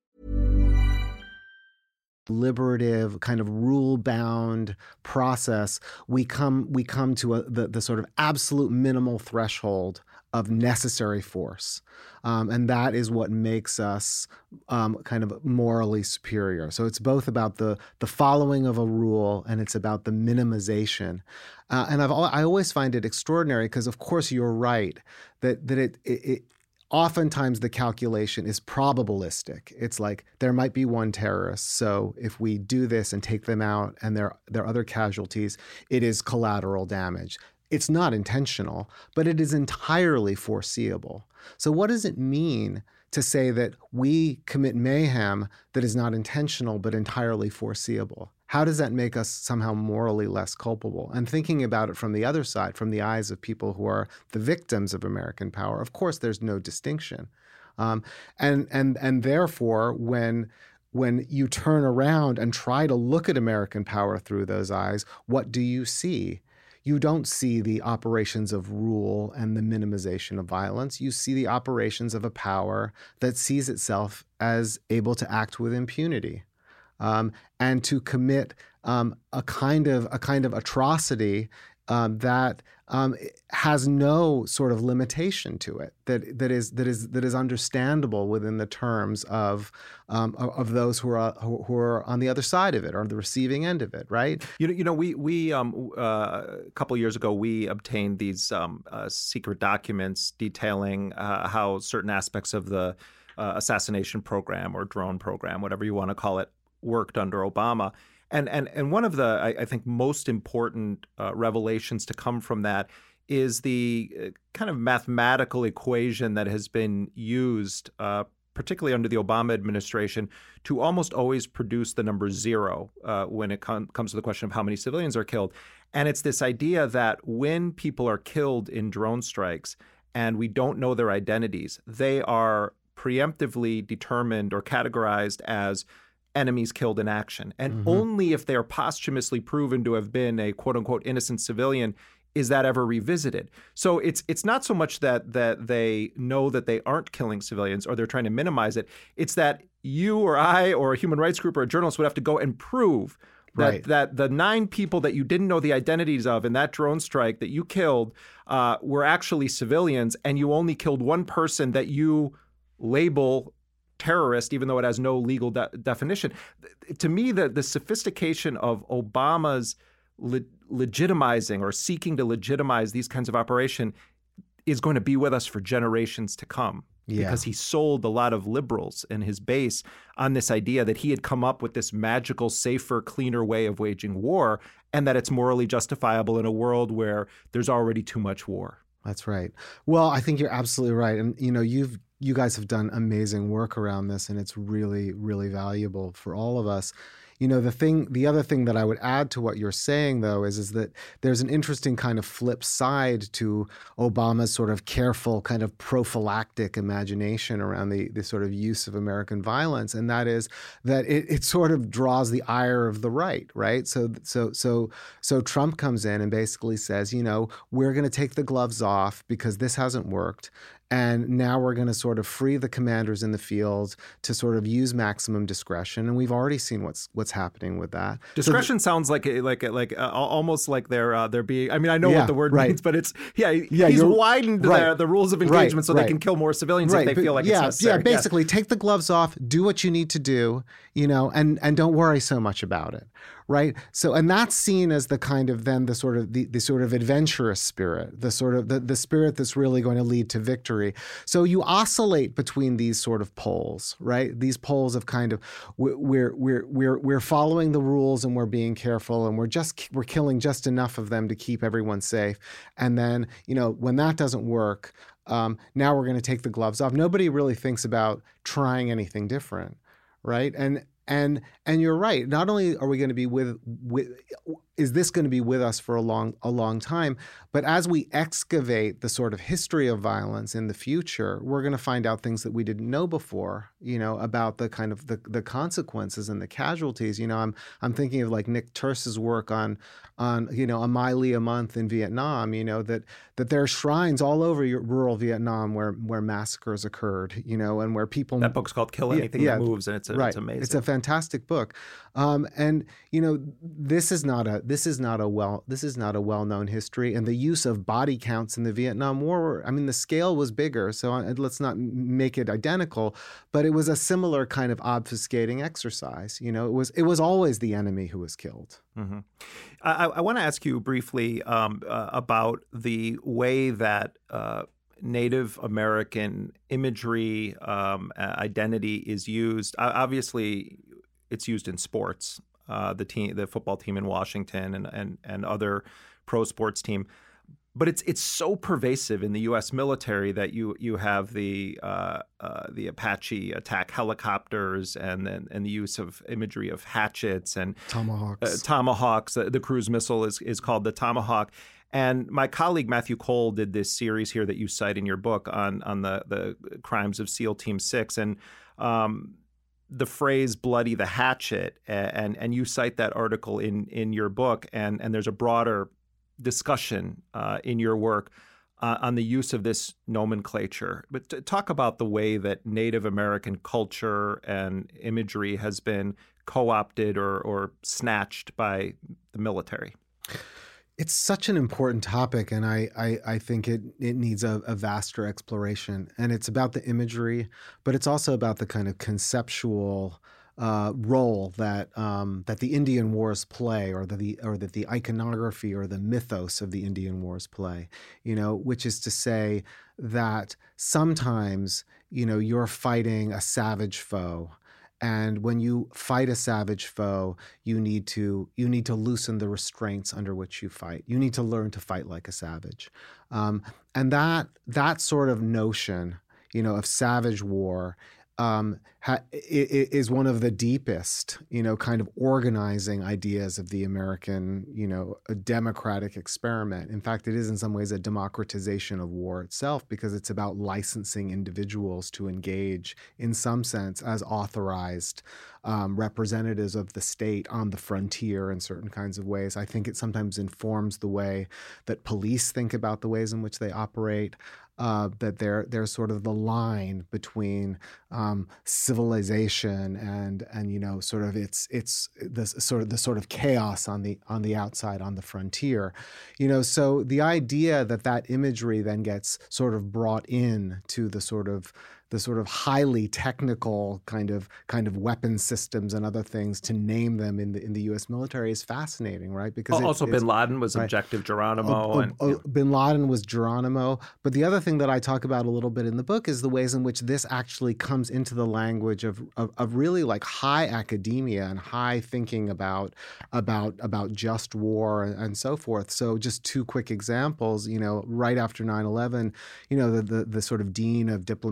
Liberative, kind of rule-bound process, we come we come to a, the, the sort of absolute minimal threshold of necessary force. Um, and that is what makes us um, kind of morally superior. So it's both about the the following of a rule and it's about the minimization. Uh, and I've I always find it extraordinary because, of course, you're right that that it, it, it oftentimes the calculation is probabilistic. It's like there might be one terrorist, so if we do this and take them out and there, there are other casualties, it is collateral damage. It's not intentional, but it is entirely foreseeable. So what does it mean to say that we commit mayhem that is not intentional but entirely foreseeable? How does that make us somehow morally less culpable? And thinking about it from the other side, from the eyes of people who are the victims of American power, of course, there's no distinction. Um, and and and therefore, when when you turn around and try to look at American power through those eyes, what do you see? You don't see the operations of rule and the minimization of violence. You see the operations of a power that sees itself as able to act with impunity. Um, and to commit um, a kind of a kind of atrocity um, that um, has no sort of limitation to it, that that is that is that is understandable within the terms of um, of those who are who are on the other side of it or the receiving end of it, right? You know, you know, we we um, uh, a couple of years ago we obtained these um, uh, secret documents detailing uh, how certain aspects of the uh, assassination program or drone program, whatever you want to call it, worked under Obama. And and and one of the, I, I think, most important uh, revelations to come from that is the uh, kind of mathematical equation that has been used, uh, particularly under the Obama administration, to almost always produce the number zero uh, when it com- comes to the question of how many civilians are killed. And it's this idea that when people are killed in drone strikes and we don't know their identities, they are preemptively determined or categorized as enemies killed in action. And mm-hmm. only if they are posthumously proven to have been a quote unquote innocent civilian is that ever revisited. So it's it's not so much that that they know that they aren't killing civilians or they're trying to minimize it. It's that you or I or a human rights group or a journalist would have to go and prove that, right. that the nine people that you didn't know the identities of in that drone strike that you killed uh, were actually civilians, and you only killed one person that you label terrorist, even though it has no legal de- definition. To me, the, the sophistication of Obama's le- legitimizing or seeking to legitimize these kinds of operation is going to be with us for generations to come. Yeah. Because he sold a lot of liberals and his base on this idea that he had come up with this magical, safer, cleaner way of waging war, and that it's morally justifiable in a world where there's already too much war. That's right. Well, I think you're absolutely right. And, you know, you've you guys have done amazing work around this, and it's really, really valuable for all of us. You know, the thing, the other thing that I would add to what you're saying, though, is, is that there's an interesting kind of flip side to Obama's sort of careful kind of prophylactic imagination around the, the sort of use of American violence. And that is that it, it sort of draws the ire of the right, right? So, so, so, so Trump comes in and basically says, you know, we're going to take the gloves off because this hasn't worked. And now we're going to sort of free the commanders in the field to sort of use maximum discretion, and we've already seen what's what's happening with that. Discretion so th- sounds like like like uh, almost like they're uh, they're being. I mean, I know yeah, what the word right. means, but it's yeah, yeah he's widened right. the, the rules of engagement right, so right. they can kill more civilians right. if they feel like yeah, it's necessary. Yeah, basically, yeah. take the gloves off, do what you need to do, you know, and and don't worry so much about it. Right. So, and that's seen as the kind of then the sort of the, the sort of adventurous spirit, the sort of the, the spirit that's really going to lead to victory. So you oscillate between these sort of poles, right? These poles of kind of we're we're we're we're following the rules and we're being careful and we're just we're killing just enough of them to keep everyone safe. And then, you know, when that doesn't work, um, now we're going to take the gloves off. Nobody really thinks about trying anything different, right? And And and you're right. Not only are we going to be with, with is this going to be with us for a long a long time, but as we excavate the sort of history of violence in the future, we're going to find out things that we didn't know before, you know, about the kind of the, the consequences and the casualties. You know, I'm I'm thinking of like Nick Turse's work on on you know a Miley a month in Vietnam. You know that that there are shrines all over rural Vietnam where where massacres occurred. You know, and where people that book's called Kill Anything yeah, That Moves, and it's a, right. it's amazing. It's a fantastic book, um, and you know this is not a this is not a well this is not a well-known history, and the use of body counts in the Vietnam War. I mean, the scale was bigger, so let's not make it identical, but it was a similar kind of obfuscating exercise. You know, it was it was always the enemy who was killed. Mm-hmm. I, I want to ask you briefly um, uh, about the way that uh, Native American imagery, um, identity is used. Uh, obviously, it's used in sports. Uh, the team, the football team in Washington, and and and other pro sports team. But it's it's so pervasive in the U S military that you you have the uh, uh, the Apache attack helicopters, and then and the use of imagery of hatchets and tomahawks. Uh, tomahawks. Uh, the cruise missile is is called the Tomahawk. And my colleague Matthew Cole did this series here that you cite in your book on on the the crimes of SEAL Team Six, and um, the phrase "bloody the hatchet," and and you cite that article in in your book, and and there's a broader discussion uh, in your work uh, on the use of this nomenclature. But to talk about the way that Native American culture and imagery has been co-opted or, or snatched by the military. It's such an important topic, and I, I, I think it, it needs a, a vaster exploration. And it's about the imagery, but it's also about the kind of conceptual Uh, role that um, that the Indian Wars play, or that the or that the iconography or the mythos of the Indian Wars play, you know, which is to say that sometimes, you know, you're fighting a savage foe, and when you fight a savage foe, you need to you need to loosen the restraints under which you fight. You need to learn to fight like a savage, um, and that that sort of notion, you know, of savage war. Um, ha, is one of the deepest, you know, kind of organizing ideas of the American, you know, a democratic experiment. In fact, it is in some ways a democratization of war itself, because it's about licensing individuals to engage, in some sense, as authorized um, representatives of the state on the frontier in certain kinds of ways. I think it sometimes informs the way that police think about the ways in which they operate. Uh, that there, there's sort of the line between um, civilization and and you know sort of it's it's this sort of the sort of chaos on the on the outside, on the frontier, you know. So the idea that that imagery then gets sort of brought in to the sort of the sort of highly technical kind of kind of weapon systems and other things, to name them in the in the U S military, is fascinating, right? Because also, it, Bin Laden was right. Objective Geronimo. Oh, and, oh, yeah. Bin Laden was Geronimo. But the other thing that I talk about a little bit in the book is the ways in which this actually comes into the language of of, of really like high academia and high thinking about about about just war and, and so forth. So just two quick examples. You know, right after nine eleven, you know, the the, the sort of dean of diplomatic history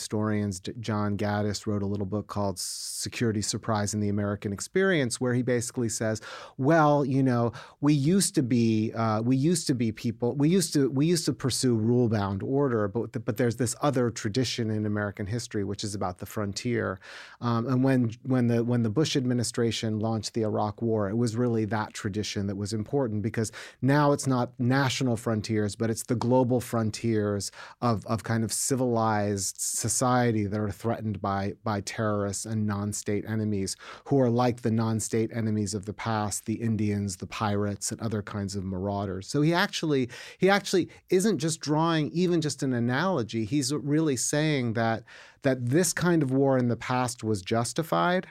historians, John Gaddis, wrote a little book called Security Surprise in the American Experience, where he basically says, well, you know, we used to be uh, we used to be people we used to we used to pursue rule-bound order, but but there's this other tradition in American history which is about the frontier. Um, and when when the when the Bush administration launched the Iraq War, it was really that tradition that was important, because now it's not national frontiers, but it's the global frontiers of, of kind of civilized society that are threatened by, by terrorists and non-state enemies who are like the non-state enemies of the past, the Indians, the pirates, and other kinds of marauders. So he actually he actually isn't just drawing even just an analogy. He's really saying that that this kind of war in the past was justified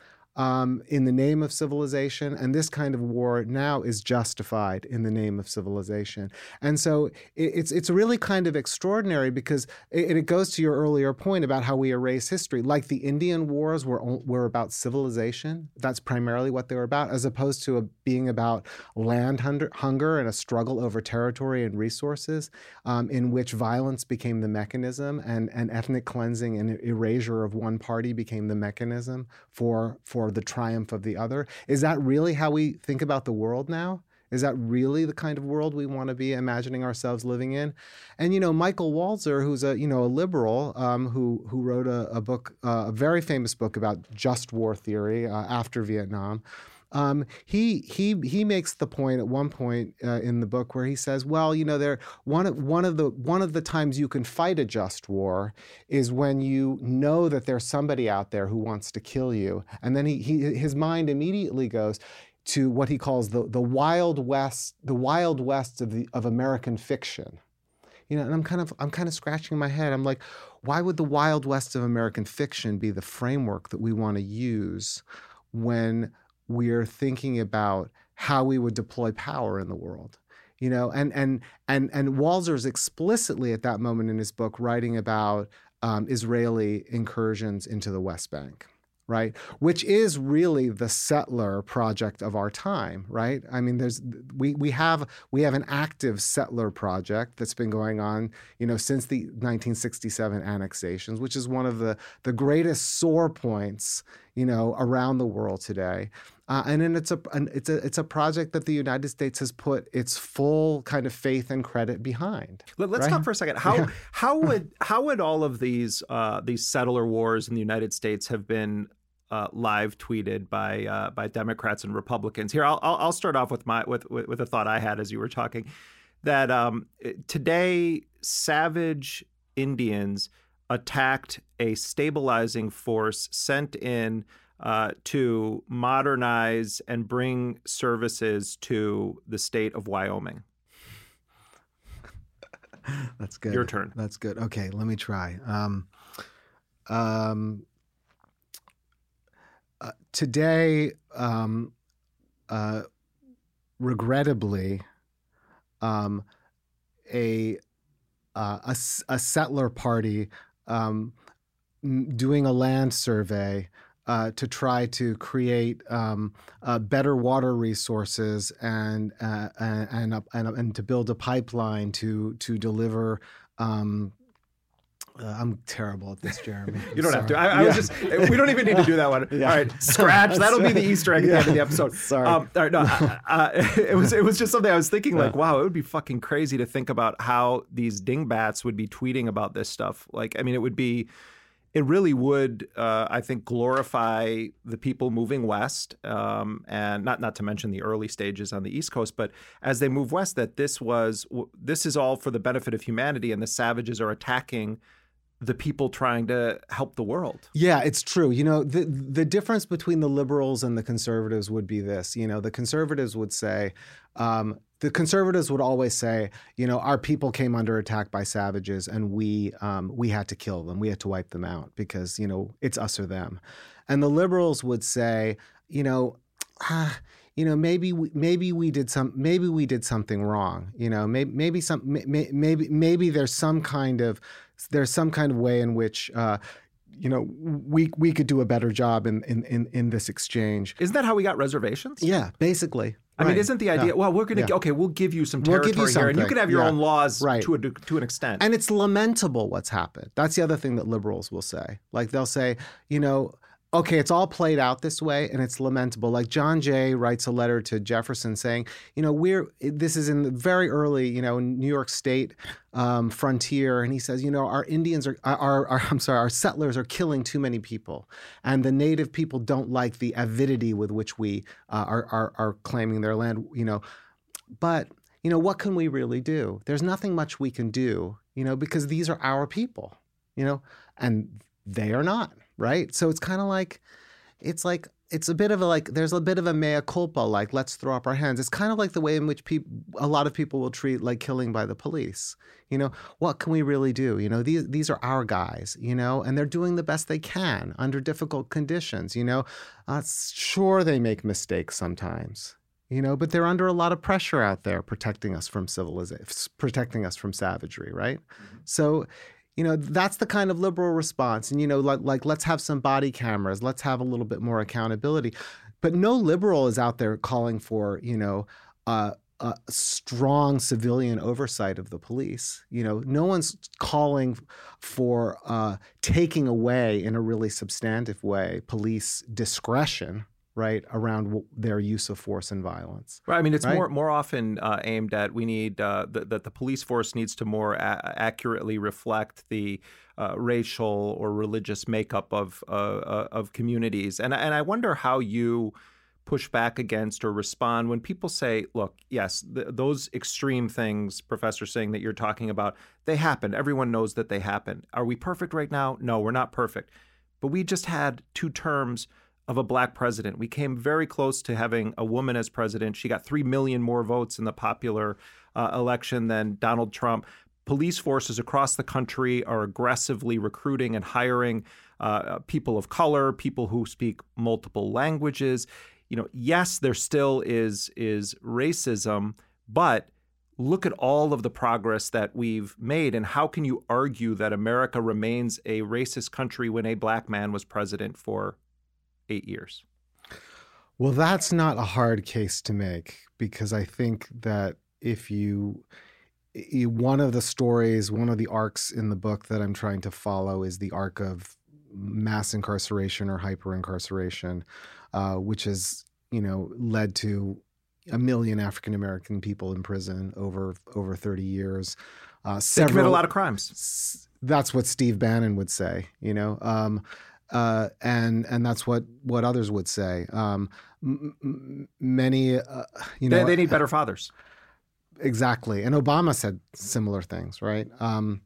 Um, in the name of civilization, and this kind of war now is justified in the name of civilization. And so it, it's it's really kind of extraordinary, because it, it goes to your earlier point about how we erase history. Like the Indian Wars were were about civilization. That's primarily what they were about, as opposed to a, being about land hunger, hunger and a struggle over territory and resources, um, in which violence became the mechanism, and, and ethnic cleansing and erasure of one party became the mechanism for for the triumph of the other. Is that really how we think about the world now? Is that really the kind of world we want to be imagining ourselves living in? And, you know, Michael Walzer, who's a, you know, a liberal, um, who who wrote a, a book, uh, a very famous book about just war theory uh, after Vietnam, Um, he he he makes the point at one point uh, in the book where he says, well, you know, there one one of the one of the times you can fight a just war is when you know that there's somebody out there who wants to kill you, and then he, he his mind immediately goes to what he calls the the wild west the wild west of the of American fiction. You know, and I'm kind of I'm kind of scratching my head. I'm like, why would the wild west of American fiction be the framework that we want to use when we're thinking about how we would deploy power in the world? You know, and and and and Walzer's explicitly at that moment in his book writing about um, Israeli incursions into the West Bank, right? Which is really the settler project of our time, right? I mean, there's we we have we have an active settler project that's been going on, you know, since the nineteen sixty-seven annexations, which is one of the the greatest sore points, you know, around the world today. Uh, and then it's a an, it's a it's a project that the United States has put its full kind of faith and credit behind. Let's right? talk for a second. How yeah. how would how would all of these uh, these settler wars in the United States have been uh, live tweeted by uh, by Democrats and Republicans? Here, I'll I'll start off with my with with, with a thought I had as you were talking, that um, today savage Indians attacked a stabilizing force sent in Uh, to modernize and bring services to the state of Wyoming. That's good. Your turn. That's good. Okay, let me try. Um, um, uh, today, um, uh, regrettably, um, a, uh, a a settler party um, doing a land survey Uh, to try to create um, uh, better water resources and uh, and, and and and to build a pipeline to to deliver. Um, uh, I'm terrible at this, Jeremy. You don't sorry. have to. I, I yeah. was just. We don't even need to do that one. Yeah. All right, scratch. That'll be the Easter egg at Yeah. the end of the episode. Sorry. Um, all right, no, uh, it was it was just something I was thinking. Like, wow, it would be fucking crazy to think about how these dingbats would be tweeting about this stuff. Like, I mean, it would be. It really would, uh, I think, glorify the people moving west, um, and not not to mention the early stages on the East Coast. But as they move west, that this was this is all for the benefit of humanity, and the savages are attacking the people trying to help the world. Yeah, it's true. You know, the the difference between the liberals and the conservatives would be this. You know, the conservatives would say, um, the conservatives would always say, you know, our people came under attack by savages, and we um, we had to kill them. We had to wipe them out because, you know, it's us or them. And the liberals would say, you know, ah, you know, maybe we, maybe we did some maybe we did something wrong. You know, maybe maybe some maybe maybe maybe there's some kind of there's some kind of way in which uh, you know we we could do a better job in in in, in this exchange. Isn't that how we got reservations? Yeah, basically. I Right. mean, isn't the idea, Yeah. well, we're going to, Yeah. okay, we'll give you some We'll territory give you here, and you something. can have your Yeah. own laws Right. to a, to an extent. And it's lamentable what's happened. That's the other thing that liberals will say. Like they'll say, you know, okay, it's all played out this way and it's lamentable. Like John Jay writes a letter to Jefferson saying, you know, we're, this is in the very early, you know, New York State um, frontier. And he says, you know, our Indians are, our, our, I'm sorry, our settlers are killing too many people. And the native people don't like the avidity with which we uh, are, are, are claiming their land, you know. But, you know, what can we really do? There's nothing much we can do, you know, because these are our people, you know, and they are not, right? So it's kind of like, it's like, it's a bit of a like, there's a bit of a mea culpa, like, let's throw up our hands. It's kind of like the way in which people, a lot of people will treat like killing by the police. You know, what can we really do? You know, these these are our guys, you know, and they're doing the best they can under difficult conditions, you know. Uh, sure, they make mistakes sometimes, you know, but they're under a lot of pressure out there protecting us from civilization, protecting us from savagery, right? Mm-hmm. So, you know, that's the kind of liberal response. And, you know, like, like, let's have some body cameras. Let's have a little bit more accountability. But no liberal is out there calling for, you know, uh, a strong civilian oversight of the police. You know, no one's calling for uh, taking away in a really substantive way police discretion, right, around w- their use of force and violence. Right. I mean, it's right? more more often uh, aimed at we need uh, that the, the police force needs to more a- accurately reflect the uh, racial or religious makeup of uh, uh, of communities, and and I wonder how you push back against or respond when people say, look, yes, th- those extreme things, Professor Singh, that you're talking about, they happen. Everyone knows that they happen. Are we perfect right now? No, we're not perfect. But we just had two terms of a black president. We came very close to having a woman as president. She got three million more votes in the popular uh, election than Donald Trump. Police forces across the country are aggressively recruiting and hiring uh, people of color, people who speak multiple languages. You know, yes, there still is is racism, but look at all of the progress that we've made. And how can you argue that America remains a racist country when a black man was president for eight years? Well, that's not a hard case to make, because I think that if you, you, one of the stories, one of the arcs in the book that I'm trying to follow is the arc of mass incarceration or hyper-incarceration, uh, which has, you know, led to a million African-American people in prison over over thirty years. Uh, they commit a lot of crimes. S- that's what Steve Bannon would say, you know. Um, Uh, and and that's what, what others would say. Um, m- m- many, uh, you know, They, they need better fathers. Exactly, and Obama said similar things, right? Um,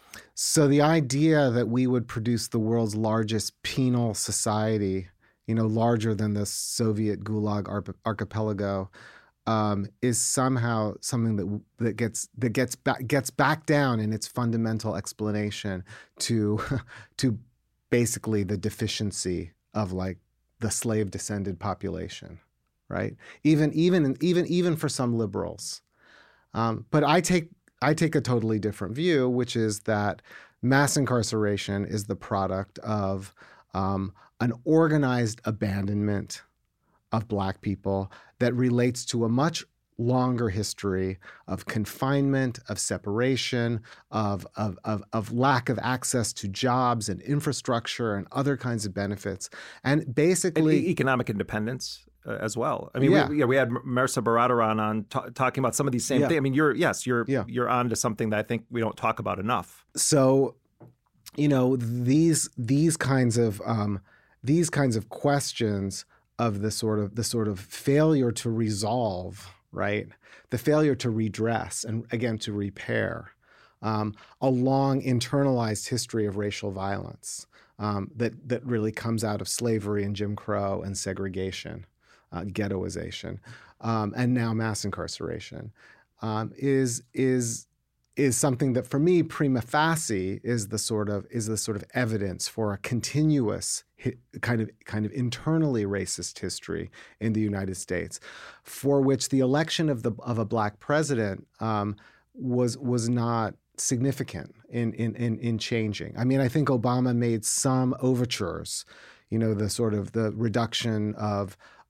so the idea that we would produce the world's largest penal society, you know, larger than the Soviet Gulag arch- archipelago, um, is somehow something that that gets that gets back gets back down in its fundamental explanation to to. basically the deficiency of like the slave descended population, right? Even even even even for some liberals, um, but I take I take a totally different view, which is that mass incarceration is the product of um, an organized abandonment of Black people that relates to a much longer history of confinement, of separation, of, of, of, of lack of access to jobs and infrastructure and other kinds of benefits. And basically... And e- economic independence uh, as well. I mean, yeah. we, yeah, we had Mehrsa Baradaran on t- talking about some of these same yeah. things. I mean, you're, yes, you're, yeah. you're on to something that I think we don't talk about enough. So, you know, these, these kinds of, um, these kinds of questions of the sort of, the sort of failure to resolve, right? The failure to redress and, again, to repair um, a long internalized history of racial violence um, that, that really comes out of slavery and Jim Crow and segregation, uh, ghettoization, um, and now mass incarceration um, is, is, is something that, for me, prima facie is the sort of, is the sort of evidence for a continuous kind of kind of internally racist history in the United States, for which the election of the of a Black president um, was was not significant in, in in in changing. I mean, I think Obama made some overtures, you know, the sort of the reduction of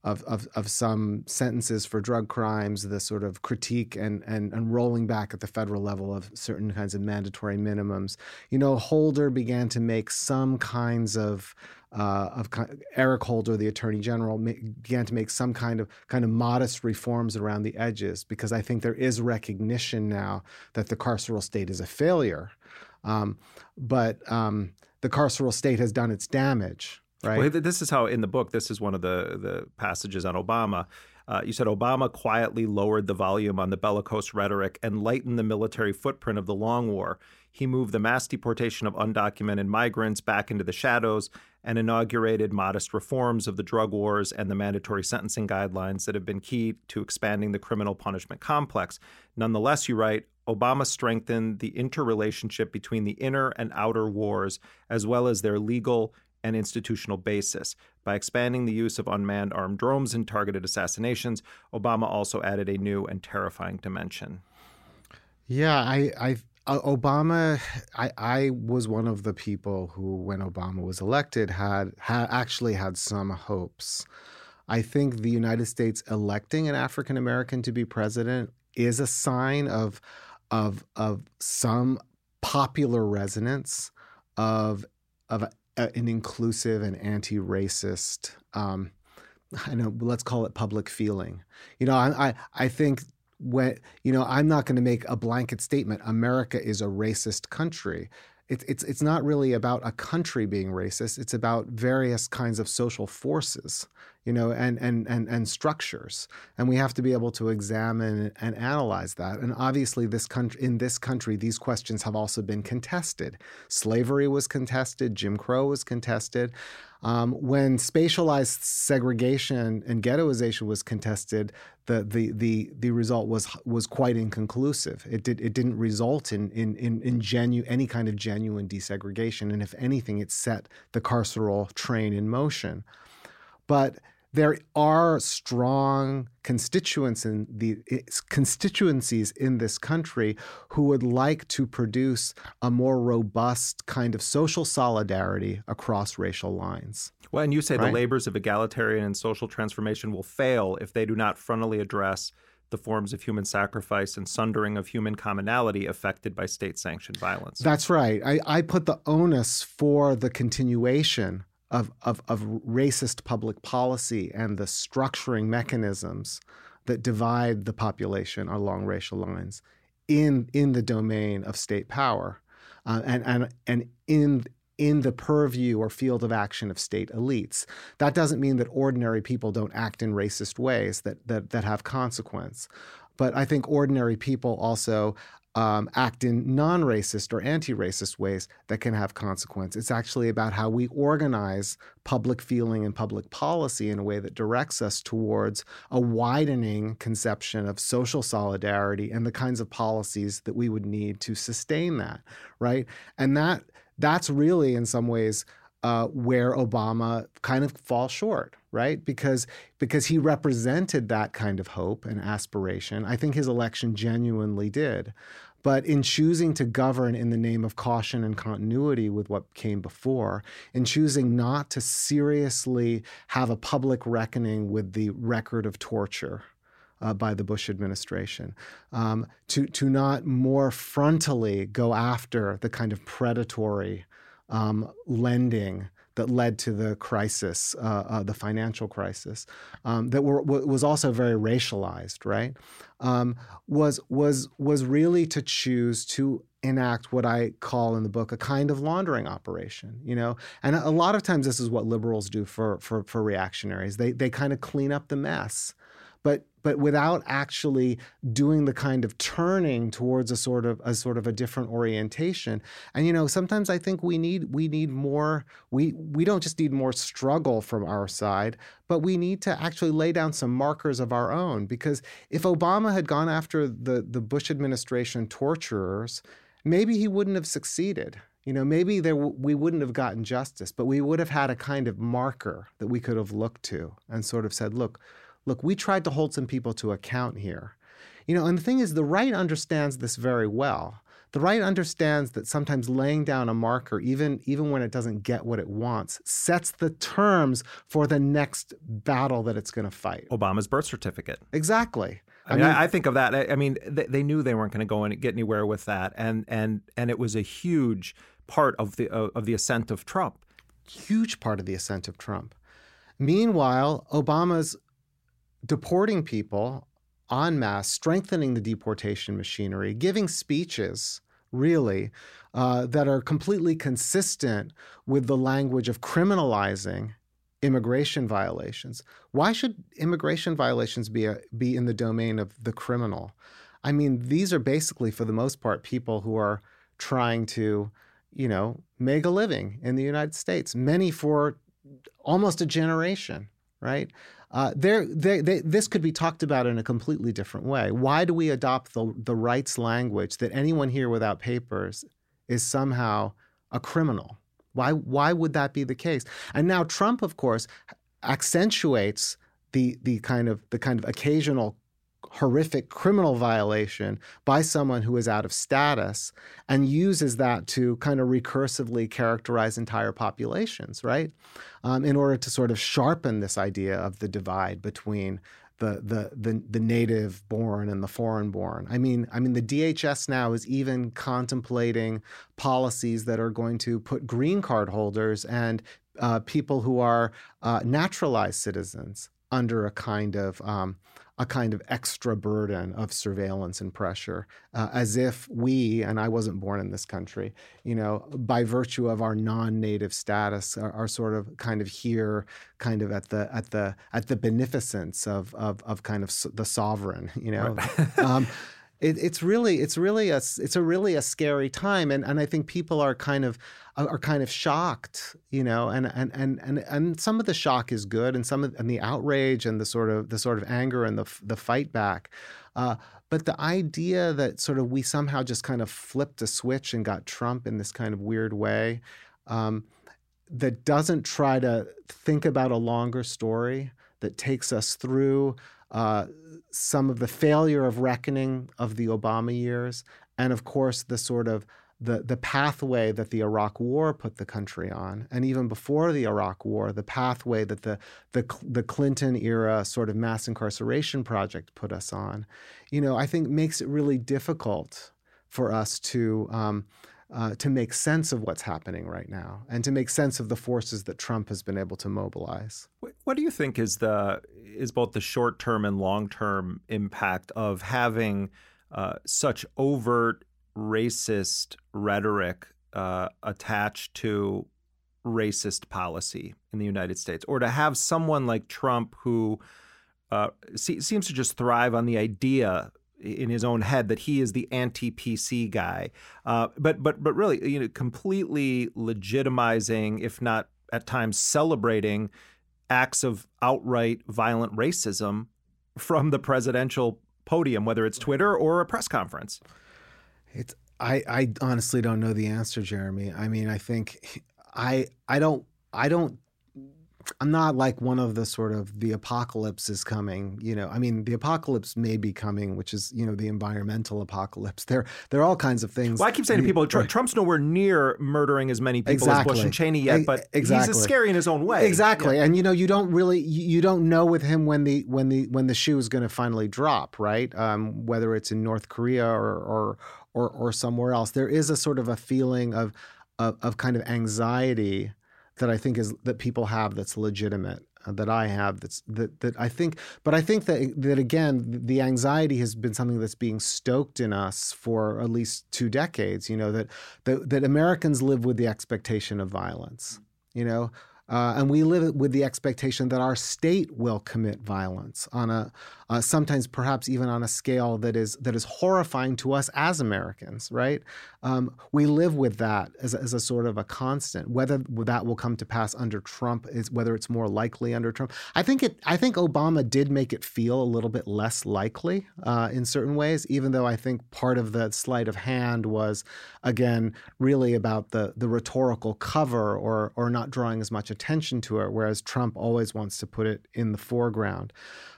of, of, of some sentences for drug crimes, the sort of critique and, and, and rolling back at the federal level of certain kinds of mandatory minimums. You know, Holder began to make some kinds of Uh, of Eric Holder, the Attorney General, ma- began to make some kind of kind of modest reforms around the edges, because I think there is recognition now that the carceral state is a failure. Um, but um, the carceral state has done its damage, right? Well, this is how, in the book, this is one of the, the passages on Obama. Uh, you said Obama quietly lowered the volume on the bellicose rhetoric and lightened the military footprint of the long war. He moved the mass deportation of undocumented migrants back into the shadows and inaugurated modest reforms of the drug wars and the mandatory sentencing guidelines that have been key to expanding the criminal punishment complex. Nonetheless, you write, Obama strengthened the interrelationship between the inner and outer wars, as well as their legal and institutional basis. By expanding the use of unmanned armed drones in targeted assassinations, Obama also added a new and terrifying dimension. Yeah, I, I uh, Obama, I, I was one of the people who, when Obama was elected, had, had actually had some hopes. I think the United States electing an African American to be president is a sign of of of some popular resonance of of a, an inclusive and anti-racist, um, I know, let's call it public feeling. You know, I I, I think. When, you know, I'm not going to make a blanket statement, America is a racist country. It's it's it's not really about a country being racist. It's about various kinds of social forces, you know, and and and and structures. And we have to be able to examine and analyze that. And obviously, this country in this country, these questions have also been contested. Slavery was contested. Jim Crow was contested. Um, when spatialized segregation and ghettoization was contested, the the the the result was was quite inconclusive. It did it didn't result in in in, in genu any kind of genuine desegregation, and if anything, it set the carceral train in motion. But there are strong constituents in the constituencies in this country who would like to produce a more robust kind of social solidarity across racial lines. Well, and you say right? the labors of egalitarian and social transformation will fail if they do not frontally address the forms of human sacrifice and sundering of human commonality affected by state-sanctioned violence. That's right. I, I put the onus for the continuation Of, of, of racist public policy and the structuring mechanisms that divide the population along racial lines in in the domain of state power, uh, and and and in in the purview or field of action of state elites. That doesn't mean that ordinary people don't act in racist ways that that that have consequence, but I think ordinary people also Um, act in non-racist or anti-racist ways that can have consequence. It's actually about how we organize public feeling and public policy in a way that directs us towards a widening conception of social solidarity and the kinds of policies that we would need to sustain that, right? And that that's really, in some ways, Uh, where Obama kind of falls short, right? Because because he represented that kind of hope and aspiration. I think his election genuinely did. But in choosing to govern in the name of caution and continuity with what came before, in choosing not to seriously have a public reckoning with the record of torture uh, by the Bush administration, um, to, to not more frontally go after the kind of predatory Um, lending that led to the crisis, uh, uh, the financial crisis, um, that were, w- was also very racialized, right? Um, was was was really to choose to enact what I call in the book a kind of laundering operation, you know. And a, a lot of times this is what liberals do for for for reactionaries. They they kind of clean up the mess, but but without actually doing the kind of turning towards a sort of a sort of a different orientation. And you know, sometimes I think we need we need more. We we don't just need more struggle from our side, but we need to actually lay down some markers of our own. Because if Obama had gone after the the Bush administration torturers, maybe he wouldn't have succeeded. You know, maybe there w- we wouldn't have gotten justice, but we would have had a kind of marker that we could have looked to and sort of said, look. Look, we tried to hold some people to account here. You know, and the thing is, the right understands this very well. the right understands that sometimes laying down a marker, even, even when it doesn't get what it wants, sets the terms for the next battle that it's going to fight. Obama's birth certificate. Exactly. I mean, I, I think of that. I, I mean, they, they knew they weren't going to go and get anywhere with that, and and and it was a huge part of the uh, of the ascent of Trump. Huge part of the ascent of Trump. Meanwhile, Obama's deporting people en masse, strengthening the deportation machinery, giving speeches, really, uh, that are completely consistent with the language of criminalizing immigration violations. Why should immigration violations be a, be in the domain of the criminal? I mean, these are basically, for the most part, people who are trying to, you know, make a living in the United States, many for almost a generation, right? Uh, they, they, this could be talked about in a completely different way. Why do we adopt the, the rights language that anyone here without papers is somehow a criminal? Why, why would that be the case? And now Trump, of course, accentuates the, the, kind of, the kind of occasional horrific criminal violation by someone who is out of status and uses that to kind of recursively characterize entire populations, right? Um, in order to sort of sharpen this idea of the divide between the the the, the native born and the foreign born. I mean, I mean, the D H S now is even contemplating policies that are going to put green card holders and uh, people who are uh, naturalized citizens under a kind of um, a kind of extra burden of surveillance and pressure, uh, as if we, and I wasn't born in this country, you know, by virtue of our non-native status, are, are sort of kind of here, kind of at the at the at the beneficence of of of kind of the sovereign, you know. Right. um, It, it's really, it's really a, it's a really a scary time, and, and I think people are kind of, are kind of shocked, you know, and and and and and some of the shock is good, and some of and the outrage and the sort of the sort of anger and the the fight back, uh, but the idea that sort of we somehow just kind of flipped a switch and got Trump in this kind of weird way, um, that doesn't try to think about a longer story that takes us through Uh, some of the failure of reckoning of the Obama years, and of course the sort of the the pathway that the Iraq War put the country on, and even before the Iraq War, the pathway that the the the Clinton era sort of mass incarceration project put us on, you know, I think makes it really difficult for us to um, uh, to make sense of what's happening right now, and to make sense of the forces that Trump has been able to mobilize. What do you think is the is both the short-term and long-term impact of having uh, such overt racist rhetoric uh, attached to racist policy in the United States, or to have someone like Trump who uh, se- seems to just thrive on the idea in his own head that he is the anti-P C guy, uh, but but but really, you know, completely legitimizing, if not at times celebrating, acts of outright violent racism from the presidential podium, whether it's Twitter or a press conference? It's I, I honestly don't know the answer, Jeremy. I mean, I think I I don't I don't I'm not like one of the sort of the apocalypse is coming, you know. I mean, the apocalypse may be coming, which is, you know, the environmental apocalypse. There, there are all kinds of things. Well, I keep saying to people, Trump, Trump's nowhere near murdering as many people exactly. as Bush and Cheney yet, but exactly. he's scary in his own way. Exactly, yeah. And you know, you don't really, you don't know with him when the when the when the shoe is going to finally drop, right? Um, whether it's in North Korea or or or, or somewhere else, there is a sort of a feeling of of, of kind of anxiety that I think is that people have that's legitimate, uh, that I have that's that that I think, but I think that that again, the anxiety has been something that's being stoked in us for at least two decades. You know, that that, that Americans live with the expectation of violence. You know. Uh, and we live with the expectation that our state will commit violence on a, uh, sometimes perhaps even on a scale that is that is horrifying to us as Americans, right? Um, we live with that as, as a sort of a constant. Whether that will come to pass under Trump, is whether it's more likely under Trump. I think it. I think Obama did make it feel a little bit less likely uh, in certain ways, even though I think part of the sleight of hand was, again, really about the the rhetorical cover or or not drawing as much attention to it, whereas Trump always wants to put it in the foreground.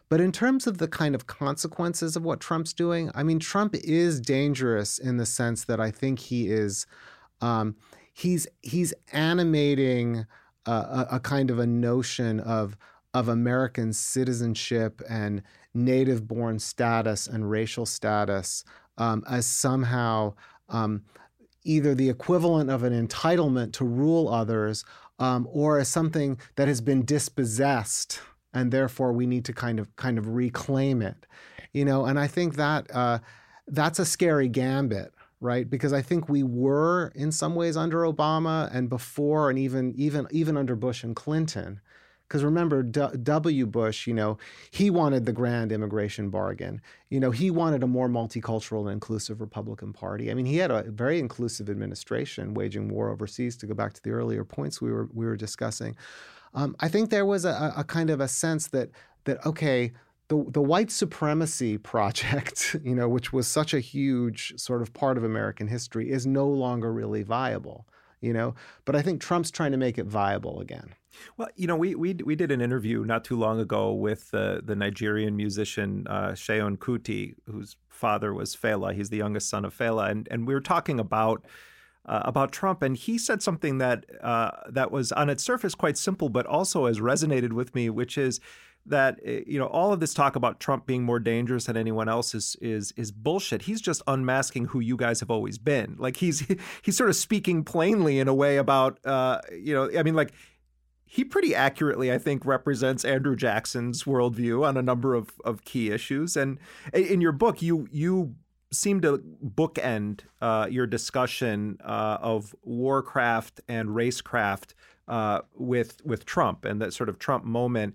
But in terms of the kind of consequences of what Trump's doing, I mean, Trump is dangerous in the sense that I think he is, um, he's he's animating a, a, a kind of a notion of of American citizenship and native-born status and racial status um, as somehow um, either the equivalent of an entitlement to rule others um, or as something that has been dispossessed, and therefore we need to kind of kind of reclaim it, you know. And I think that uh, that's a scary gambit, right? Because I think we were in some ways under Obama and before, and even even even under Bush and Clinton. Because remember, W. Bush, you know, he wanted the grand immigration bargain. You know, he wanted a more multicultural and inclusive Republican Party. I mean, he had a very inclusive administration waging war overseas, to go back to the earlier points we were we were discussing. Um, I think there was a, a kind of a sense that that okay, the the white supremacy project, you know, which was such a huge sort of part of American history, is no longer really viable. You know, but I think Trump's trying to make it viable again. Well, you know, we we we did an interview not too long ago with uh, the Nigerian musician uh, Seun Kuti, whose father was Fela. He's the youngest son of Fela, and and we were talking about uh, about Trump, and he said something that uh, that was on its surface quite simple, but also has resonated with me, which is that, you know, all of this talk about Trump being more dangerous than anyone else is is is bullshit. He's just unmasking who you guys have always been. Like he's he's sort of speaking plainly in a way about, uh, you know, I mean, like. He pretty accurately, I think, represents Andrew Jackson's worldview on a number of, of key issues. And in your book, you you seem to bookend uh, your discussion uh, of warcraft and racecraft uh, with with Trump and that sort of Trump moment.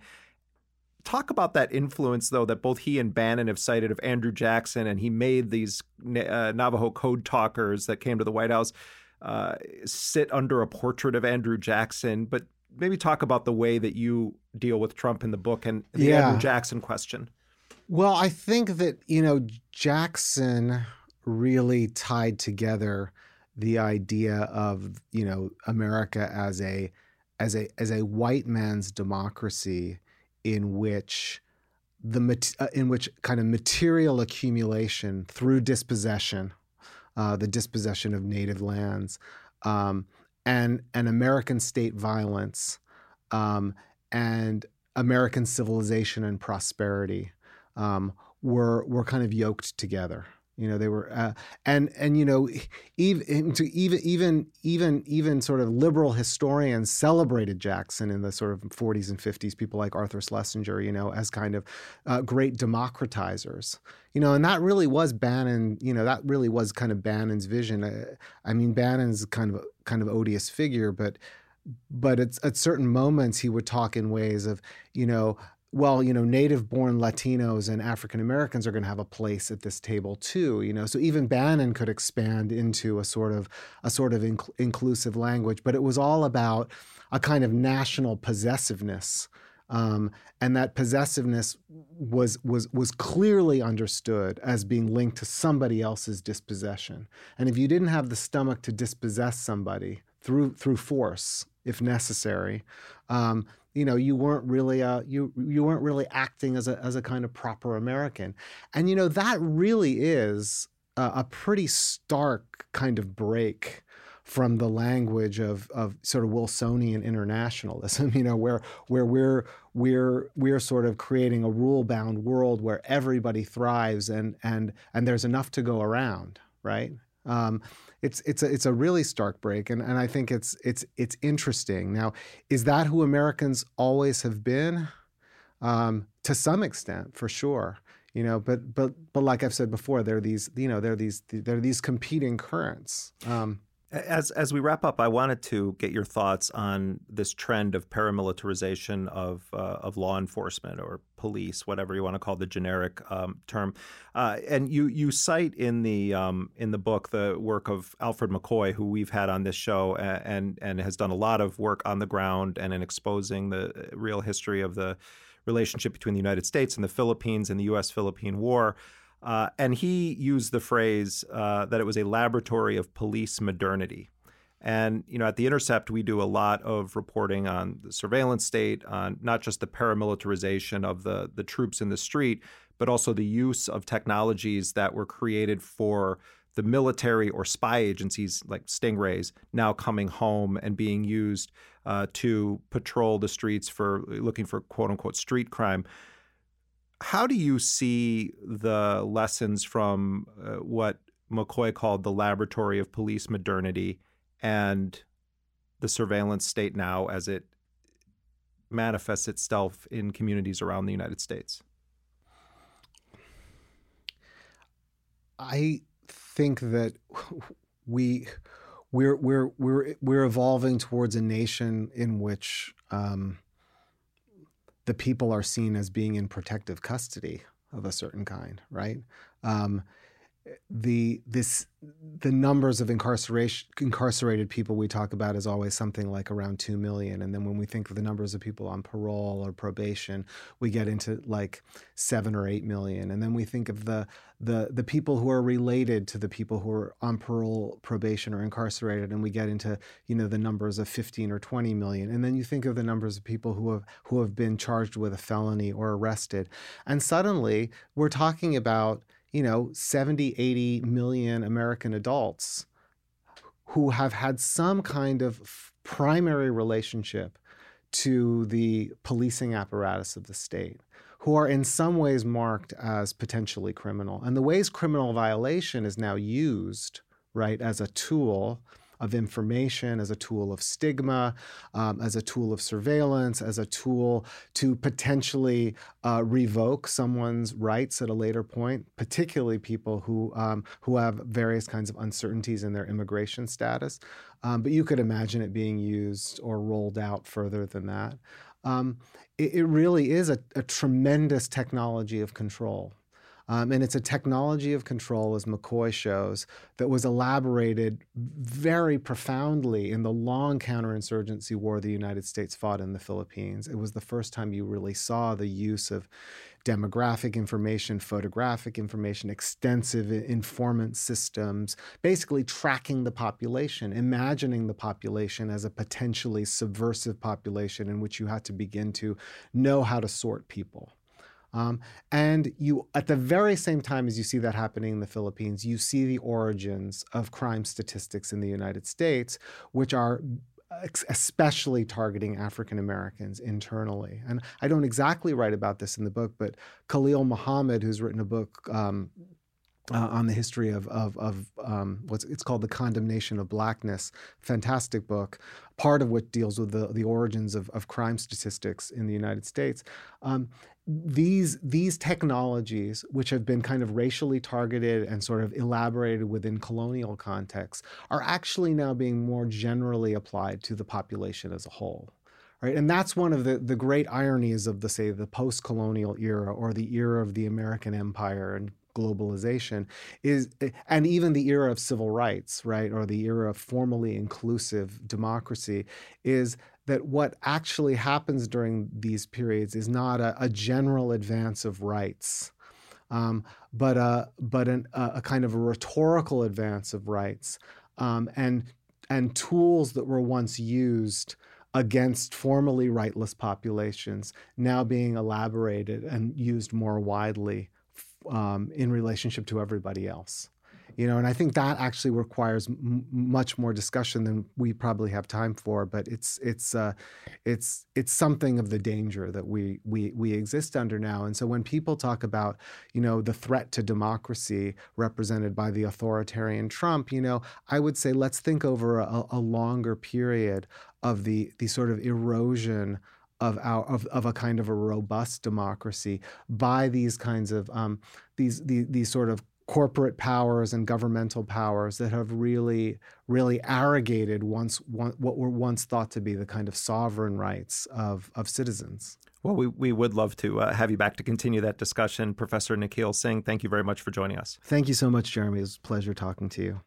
Talk about that influence, though, that both he and Bannon have cited of Andrew Jackson, and he made these uh, Navajo code talkers that came to the White House uh, sit under a portrait of Andrew Jackson, but maybe talk about the way that you deal with Trump in the book and the yeah. Andrew Jackson question. Well, I think that, you know, Jackson really tied together the idea of, you know, America as a as a as a white man's democracy in which the uh, in which kind of material accumulation through dispossession, uh, the dispossession of native lands, um, and and American state violence, um, and American civilization and prosperity um, were were kind of yoked together. You know, they were, uh, and and you know, even to even even even even sort of liberal historians celebrated Jackson in the sort of forties and fifties. People like Arthur Schlesinger, you know, as kind of uh, great democratizers. You know, and that really was Bannon. You know, that really was kind of Bannon's vision. Uh, I mean, Bannon's kind of a, kind of odious figure, but but it's, at certain moments he would talk in ways of, you know. Well, you know, native-born Latinos and African Americans are going to have a place at this table too. You know, so even Bannon could expand into a sort of a sort of inc- inclusive language, but it was all about a kind of national possessiveness, um, and that possessiveness was was was clearly understood as being linked to somebody else's dispossession. And if you didn't have the stomach to dispossess somebody through through force, if necessary, um, you know, you weren't really uh, you you weren't really acting as a as a kind of proper American, and you know that really is a, a pretty stark kind of break from the language of of sort of Wilsonian internationalism. You know, where where we're we're we're sort of creating a rule-bound world where everybody thrives and and and there's enough to go around, right? Um, It's it's a it's a really stark break, and, and I think it's it's it's interesting. Now, is that who Americans always have been? Um, to some extent, for sure. You know, but but but like I've said before, there are these you know there are these there are these competing currents. Um, As as we wrap up, I wanted to get your thoughts on this trend of paramilitarization of uh, of law enforcement or police, whatever you want to call the generic um, term. Uh, and you you cite in the um, in the book the work of Alfred McCoy, who we've had on this show, and and has done a lot of work on the ground and in exposing the real history of the relationship between the United States and the Philippines and the U S Philippine War. Uh, and he used the phrase uh, that it was a laboratory of police modernity. And, you know, at The Intercept, we do a lot of reporting on the surveillance state, on not just the paramilitarization of the, the troops in the street, but also the use of technologies that were created for the military or spy agencies like Stingrays now coming home and being used uh, to patrol the streets for looking for quote unquote street crime. How do you see the lessons from uh, what McCoy called the laboratory of police modernity and the surveillance state now as it manifests itself in communities around the United States? I think that we we're we're we're we're evolving towards a nation in which um, the people are seen as being in protective custody of a certain kind, right? Um, the this the numbers of incarceration incarcerated people we talk about is always something like around two million, and then when we think of the numbers of people on parole or probation, we get into like seven or eight million, and then we think of the the the people who are related to the people who are on parole, probation, or incarcerated, and we get into you know the numbers of fifteen or twenty million, and then you think of the numbers of people who have who have been charged with a felony or arrested, and suddenly we're talking about you know, seventy, eighty million American adults who have had some kind of primary relationship to the policing apparatus of the state, who are in some ways marked as potentially criminal. And the ways criminal violation is now used, right, as a tool of information, as a tool of stigma, um, as a tool of surveillance, as a tool to potentially uh, revoke someone's rights at a later point, particularly people who um, who have various kinds of uncertainties in their immigration status. Um, but you could imagine it being used or rolled out further than that. Um, it, it really is a, a tremendous technology of control. Um, and it's a technology of control, as McCoy shows, that was elaborated very profoundly in the long counterinsurgency war the United States fought in the Philippines. It was the first time you really saw the use of demographic information, photographic information, extensive informant systems, basically tracking the population, imagining the population as a potentially subversive population in which you had to begin to know how to sort people. Um, and you, at the very same time as you see that happening in the Philippines, you see the origins of crime statistics in the United States, which are especially targeting African Americans internally. And I don't exactly write about this in the book, but Khalil Muhammad, who's written a book um, Uh, on the history of of, of um, what's it's called The Condemnation of Blackness, fantastic book, part of which deals with the, the origins of, of crime statistics in the United States. Um, these these technologies, which have been kind of racially targeted and sort of elaborated within colonial contexts, are actually now being more generally applied to the population as a whole. Right? And that's one of the, the great ironies of the, say, the post-colonial era or the era of the American empire and globalization is, and even the era of civil rights, right, or the era of formally inclusive democracy, is that what actually happens during these periods is not a, a general advance of rights, um, but a but an, a, a kind of a rhetorical advance of rights, um, and and tools that were once used against formerly rightless populations now being elaborated and used more widely Um, in relationship to everybody else, you know, and I think that actually requires m- much more discussion than we probably have time for. But it's it's uh, it's it's something of the danger that we we we exist under now. And so when people talk about, you know, the threat to democracy represented by the authoritarian Trump, you know, I would say let's think over a, a longer period of the the sort of erosion of our of, of a kind of a robust democracy by these kinds of um, these, these these sort of corporate powers and governmental powers that have really really arrogated once one, what were once thought to be the kind of sovereign rights of of citizens. Well, we, we would love to uh, have you back to continue that discussion. Professor Nikhil Singh, thank you very much for joining us. Thank you so much, Jeremy. It was a pleasure talking to you.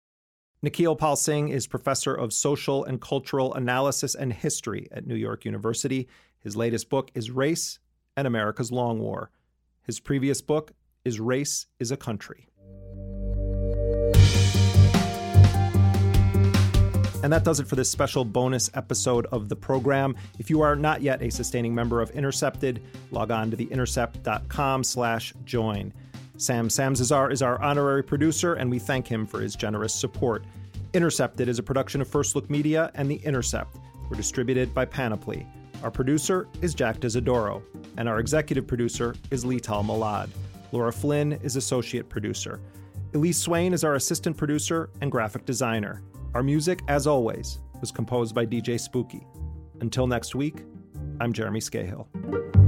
Nikhil Pal Singh is professor of social and cultural analysis and history at New York University. His latest book is Race and America's Long War. His previous book is Race is a Country. And that does it for this special bonus episode of the program. If you are not yet a sustaining member of Intercepted, log on to the intercept dot com slash join. Sam Samzazar is our honorary producer, and we thank him for his generous support. Intercepted is a production of First Look Media and The Intercept. We're distributed by Panoply. Our producer is Jack Dizadoro, and our executive producer is Lital Malad. Laura Flynn is associate producer. Elise Swain is our assistant producer and graphic designer. Our music, as always, was composed by D J Spooky. Until next week, I'm Jeremy Scahill.